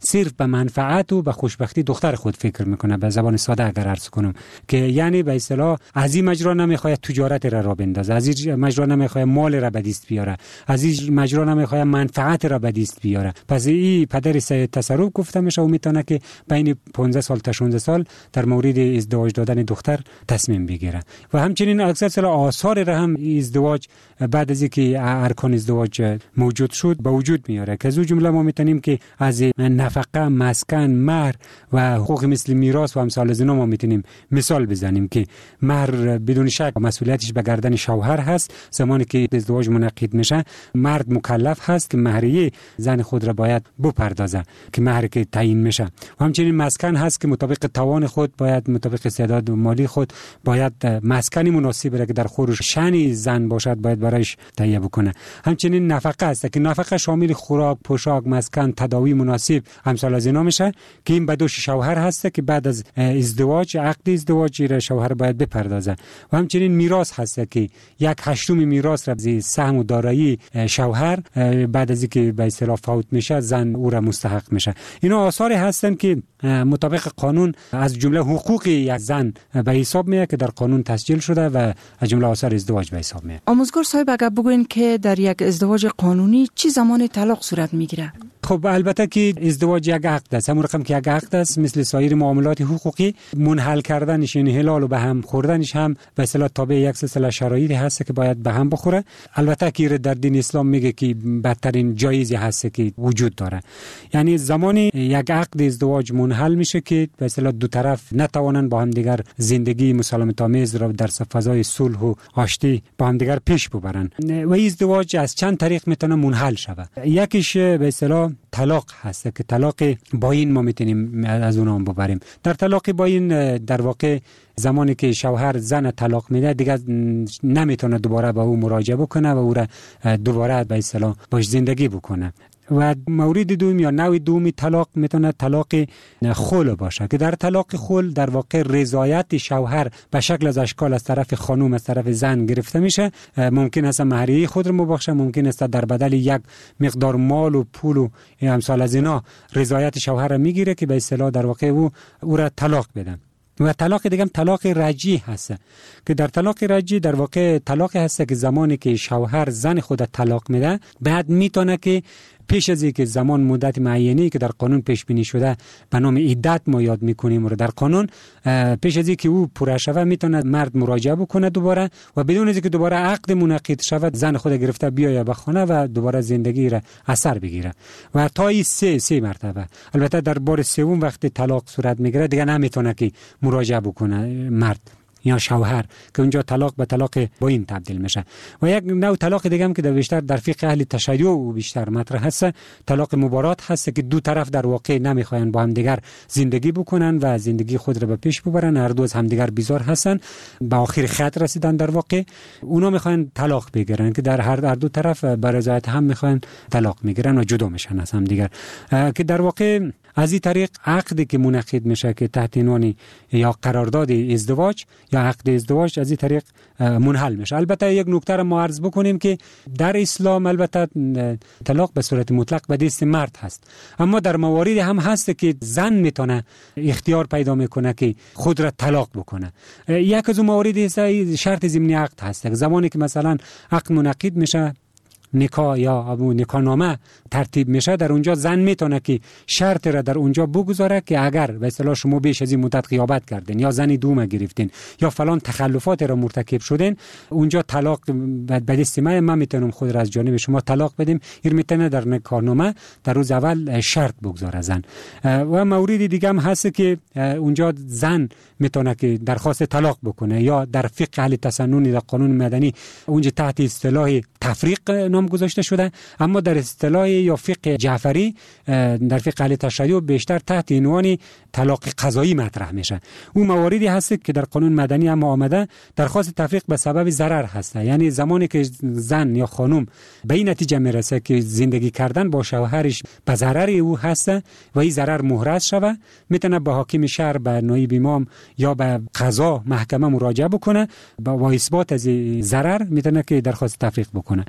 صرف به منفعت و به خوشبختی دختر خود فکر میکنه. به زبان ساده اگر عرض کنم که یعنی به اصطلاح از این مجرا نمیخواد تجارت را را بندازه، از این مجرا نمیخواد مال را به دست بیاره، از این مجرا نمیخواد منفعت را به دست بیاره. پس این پدر سید تصرف گفته میشه و میتونه که بین پانزده سال تا شانزده سال در مورد ازدواج دادن دختر تصمیم بگیره. و همچنین اکثر سال آثار را هم ازدواج بعد از اینکه ارکان ازدواج موجود شد به وجود میاره که از اون جمله ما میتونیم که از نفقه، مسکن، مهر و حقوق مثل میراث و امثال از اینا ما میتونیم مثال بزنیم که مهر بدون شک مسئولیتش به گردن شوهر هست. زمانی که ازدواج منعقد میشه مرد مکلف هست که مهریه زن خود را باید بپردازه که مهر که تعیین میشه. و همچنین مسکن هست که مطابق توان خود باید مطابق استعداد مالی خود باید مسکنی مناسب را که در خور شأن زن باشد باید برایش تهیه بکنه. همچنین نفقه هست که نفقه شامل خوراک، پوشاک، مسکن، تداوی مناسب امثال از اینا میشه که این به دوش شوهر هست که بعد از ازدواج عقد ازدواج را شوهر باید بپردازه. و همچنین میراث هست که یک هشتم میراث را از سهم و دارایی شوهر بعد از اینکه به اصطلاح فوت میشه زن او را مستحق میشه. اینا آثاری هستند که مطابق قانون از جمله حقوق یک زن به حساب میاد که در قانون تسجیل شده و از جمله آثار ازدواج به حساب میاد. آموزگار صاحب اگر بگوین که در یک ازدواج قانونی چه زمان طلاق صورت میگیره؟ خب البته که ازدواج یک عقد است، همون رقم که یک عقد است مثل سایر معاملات حقوقی منحل کردنش یعنی حلال و به هم خوردنش هم به اصطلاح تابع یک سلسله شرایطی هست که باید به هم بخوره. البته که در دین اسلام میگه که بدترین جایزی هست که وجود داره، یعنی زمانی یک عقد ازدواج منحل میشه که به اصطلاح دو طرف نتوانند با هم دیگر زندگی مسالمت آمیز را در فضای صلح و آشتی با هم دیگر پیش ببرن. و ازدواج از چند طریق میتونه منحل شود. یکیش به اصطلاح طلاق هست که طلاق باین ما میتونیم از اون هم ببریم. در طلاق باین در واقع زمانی که شوهر زن طلاق میده دیگه نمیتونه دوباره با او مراجعه بکنه و او را دوباره به اصطلاح باش زندگی بکنه. و مورد دوم یا نوع دومی طلاق میتونه طلاق خلع باشه که در طلاق خلع در واقع رضایت شوهر به شکل از اشکال از طرف خانم از طرف زن گرفته میشه. ممکن است مهریه خود رو مبخشه، ممکن است در بدل یک مقدار مال و پول و امثال از اینا رضایت شوهر رو میگیره که به اصطلاح در واقع او او را طلاق بده. و طلاق دیگه هم طلاق رجعی هست که در طلاق رجعی در واقع طلاق هست که زمانی که شوهر زن خود طلاق میده بعد میتونه که پیش از اینکه زمان مدت معینی که در قانون پیش بینی شده به نام عدت ما یاد میکنیم رو در قانون پیش از اینکه او پوره شود میتونه مرد مراجعه بکنه دوباره و بدون از اینکه دوباره عقد منعقد شود زن خود گرفته بیاید به خانه و دوباره زندگی را اثر بگیره و تا این سه سه مرتبه. البته در بار سوم وقتی طلاق صورت میگیره دیگه نمیتونه که مراجعه بکنه مرد یا شوهر که اونجا طلاق به طلاق باین تبدیل میشه. و یک نوع طلاق دیگه هم که در بیشتر در فقه اهل تشیع و بیشتر مطرح هست طلاق مبارات هست که دو طرف در واقع نمیخواین با هم دیگر زندگی بکنن و زندگی خود را به پیش ببرن، هر دو از هم دیگر بیزار هستن، به آخر خط رسیدن در واقع اونا میخواین طلاق بگیرن که در هر در دو طرف به رضایت هم میخواین طلاق میگیرن و جدا میشن از هم دیگر که در واقع از این طریق عقدی که منعقد میشه که تحت عنوان یا قرارداد ازدواج یا عقد ازدواج از این طریق منحل میشه. البته یک نکته را ما عرض بکنیم که در اسلام البته طلاق به صورت مطلق به دست مرد هست، اما در مواردی هم هست که زن میتونه اختیار پیدا میکنه که خود را طلاق بکنه. یک از اون مواردی شرط ضمنی عقد هست. زمانی که مثلا عقد منعقد میشه نکاح یا ابو نکاح نامه ترتیب میشه در اونجا زن میتونه که شرط را در اونجا بگذاره که اگر به اصطلاح شما بیش از این مدت غیابت کردین یا زنی دوم گرفتین یا فلان تخلفات را مرتکب شدین اونجا طلاق به دست من من میتونم خود را از جانب شما طلاق بدیم. این میتونه در نکاح نامه در روز اول شرط بگذاره زن. و مورد دیگه هم هست که اونجا زن میتونه که درخواست طلاق بکنه یا در فقه اهل تسنن در قانون مدنی اونجا تحت اصطلاح تفریق نام گذاشته شده، اما در اصطلاح یا فقه جعفری در فقه اهل تشیع بیشتر تحت عنوان طلاق قضایی مطرح میشه. اون مواردی هست که در قانون مدنی هم آمده درخواست تفریق به سبب ضرر هست، یعنی زمانی که زن یا خانم به این نتیجه میرسه که زندگی کردن با شوهرش به ضرر او هست و این ضرر محرز شوه میتونه به حاکم شهر به نایب امام یا به قضا محکمه مراجعه بکنه با اثبات از ضرر میتونه که درخواست تفریق بکنه.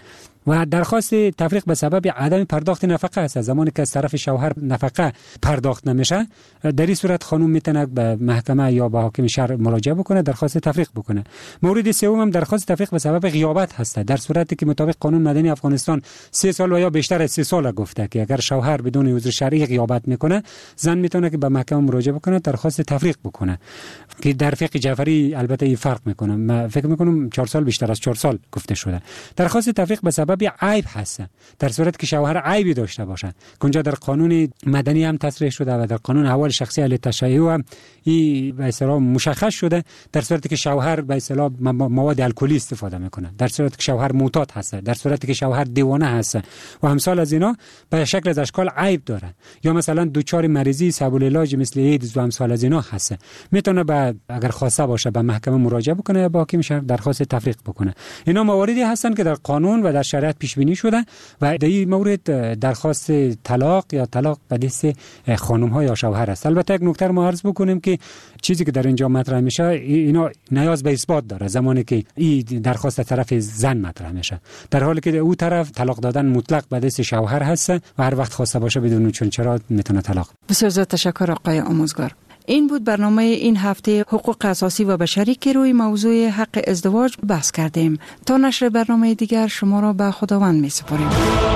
و درخواست تفریق به سبب عدم پرداخت نفقه است. زمانی که از طرف شوهر نفقه پرداخت نمیشه، در این صورت خانم میتونه به محکمه یا به حاکم شهر مراجعه بکنه، درخواست تفریق بکنه. مورد سوم هم درخواست تفریق به سبب غیابت هست. در صورتی که مطابق قانون مدنی افغانستان سه سال و یا بیشتر از سه سال گفته که اگر شوهر بدون عذر شرعی غیابت میکنه، زن میتونه که به محکمه مراجعه بکنه، درخواست تفریق بکنه. که در فقه جعفری البته این فرق میکنه، من فکر میکنم چهار سال بیشتر از چهار سال گفته شده. درخواست تفریق به سبب عیب هست. در صورتی که شوهر عیبی داشته باشه، اونجا در قانون مدنی هم تصریح شده و در قانون احوال شخصی اهل تشیع هم این به اصطلاح مشخص شده. در صورتی که شوهر به اصطلاح مواد الکلی استفاده میکنه، در صورتی که شوهر معتاد هست، در صورتی که شوهر دیوانه هست و امثال از اینا به شکل از اشکال عیب داره، یا مثلا دوچار مریضی سبب العلاج مثل ایدز و امثال از اینا هست، میتونه به اگر خواسته باشه به محکمه مراجعه بکنه یا با حاکم شهر درخواست تفریق بکنه. اینا مواردی هستن که در قانون و در شریعت پیش بینی شده و در این مورد درخواست طلاق یا طلاق به دست خانم ها یا شوهر است. البته یک نکته ما عرض بکنیم که چیزی که در اینجا مطرح میشه اینا نیاز به اثبات داره زمانی که این درخواست طرف زن مطرح میشه، در حالی که او طرف طلاق دادن مطلق به دست شوهر هست و هر وقت خواسته باشه بدون چون چرا میتونه طلاق. بسیار زیاد تشکر آقای آموزگار. این بود برنامه این هفته حقوق اساسی و بشری که روی موضوع حق ازدواج بحث کردیم. تا نشر برنامه دیگر شما را به خداوند می سپاریم.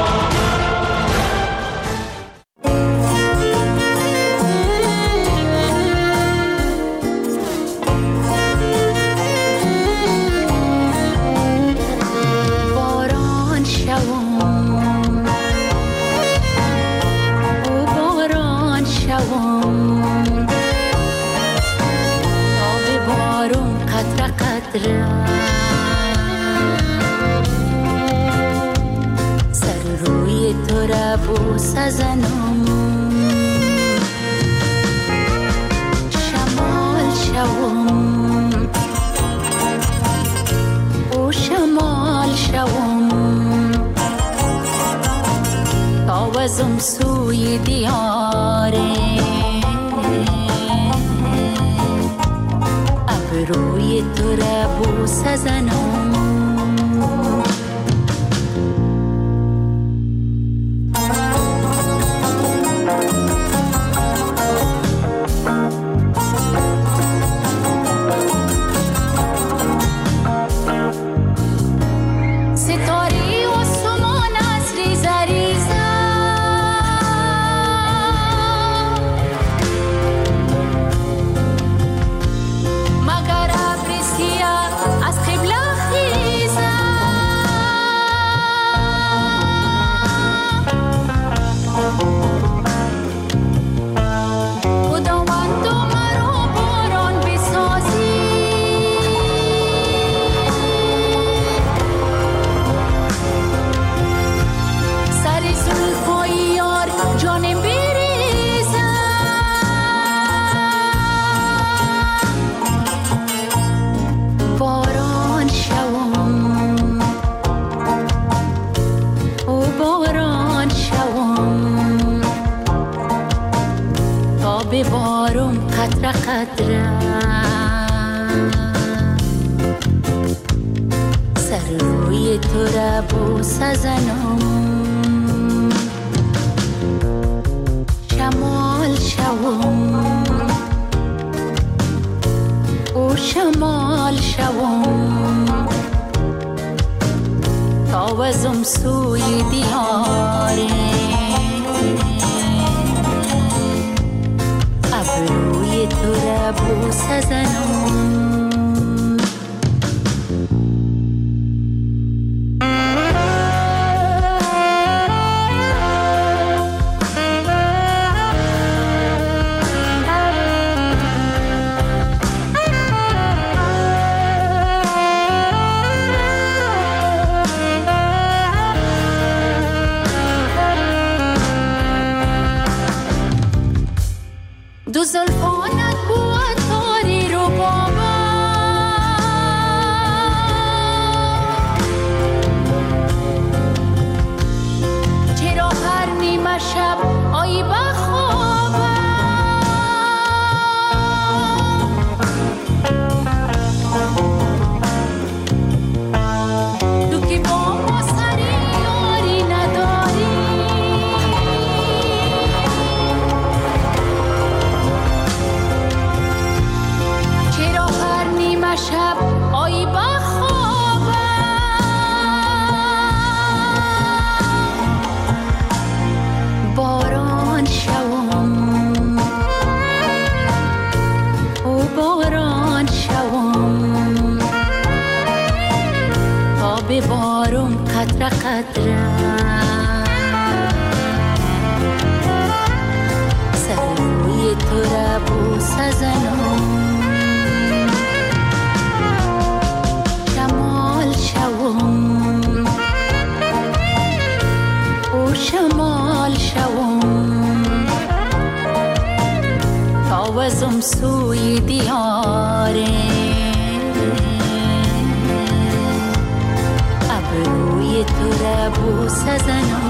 سر روی تو را بوس زنم، شمال شوم و شمال شوم تا وزم سوی دیاره، روی تو را بوس زنم. ستاره و سمان از ریزه ریزه ببارم قطره قطره، سر روی تو را بوس زنم، شمال شوم و شمال شوم تا وزم سوی دیاره، روی تو را بوس زنم. دو زلفانت بود تاری رو بابا، چرا هر نیمه شب آیی بخوابم، تو که با ما سری سزنم شمال شوم او شمال شوم تاوزم سوی دیاره ابروی تو را بوسه زنم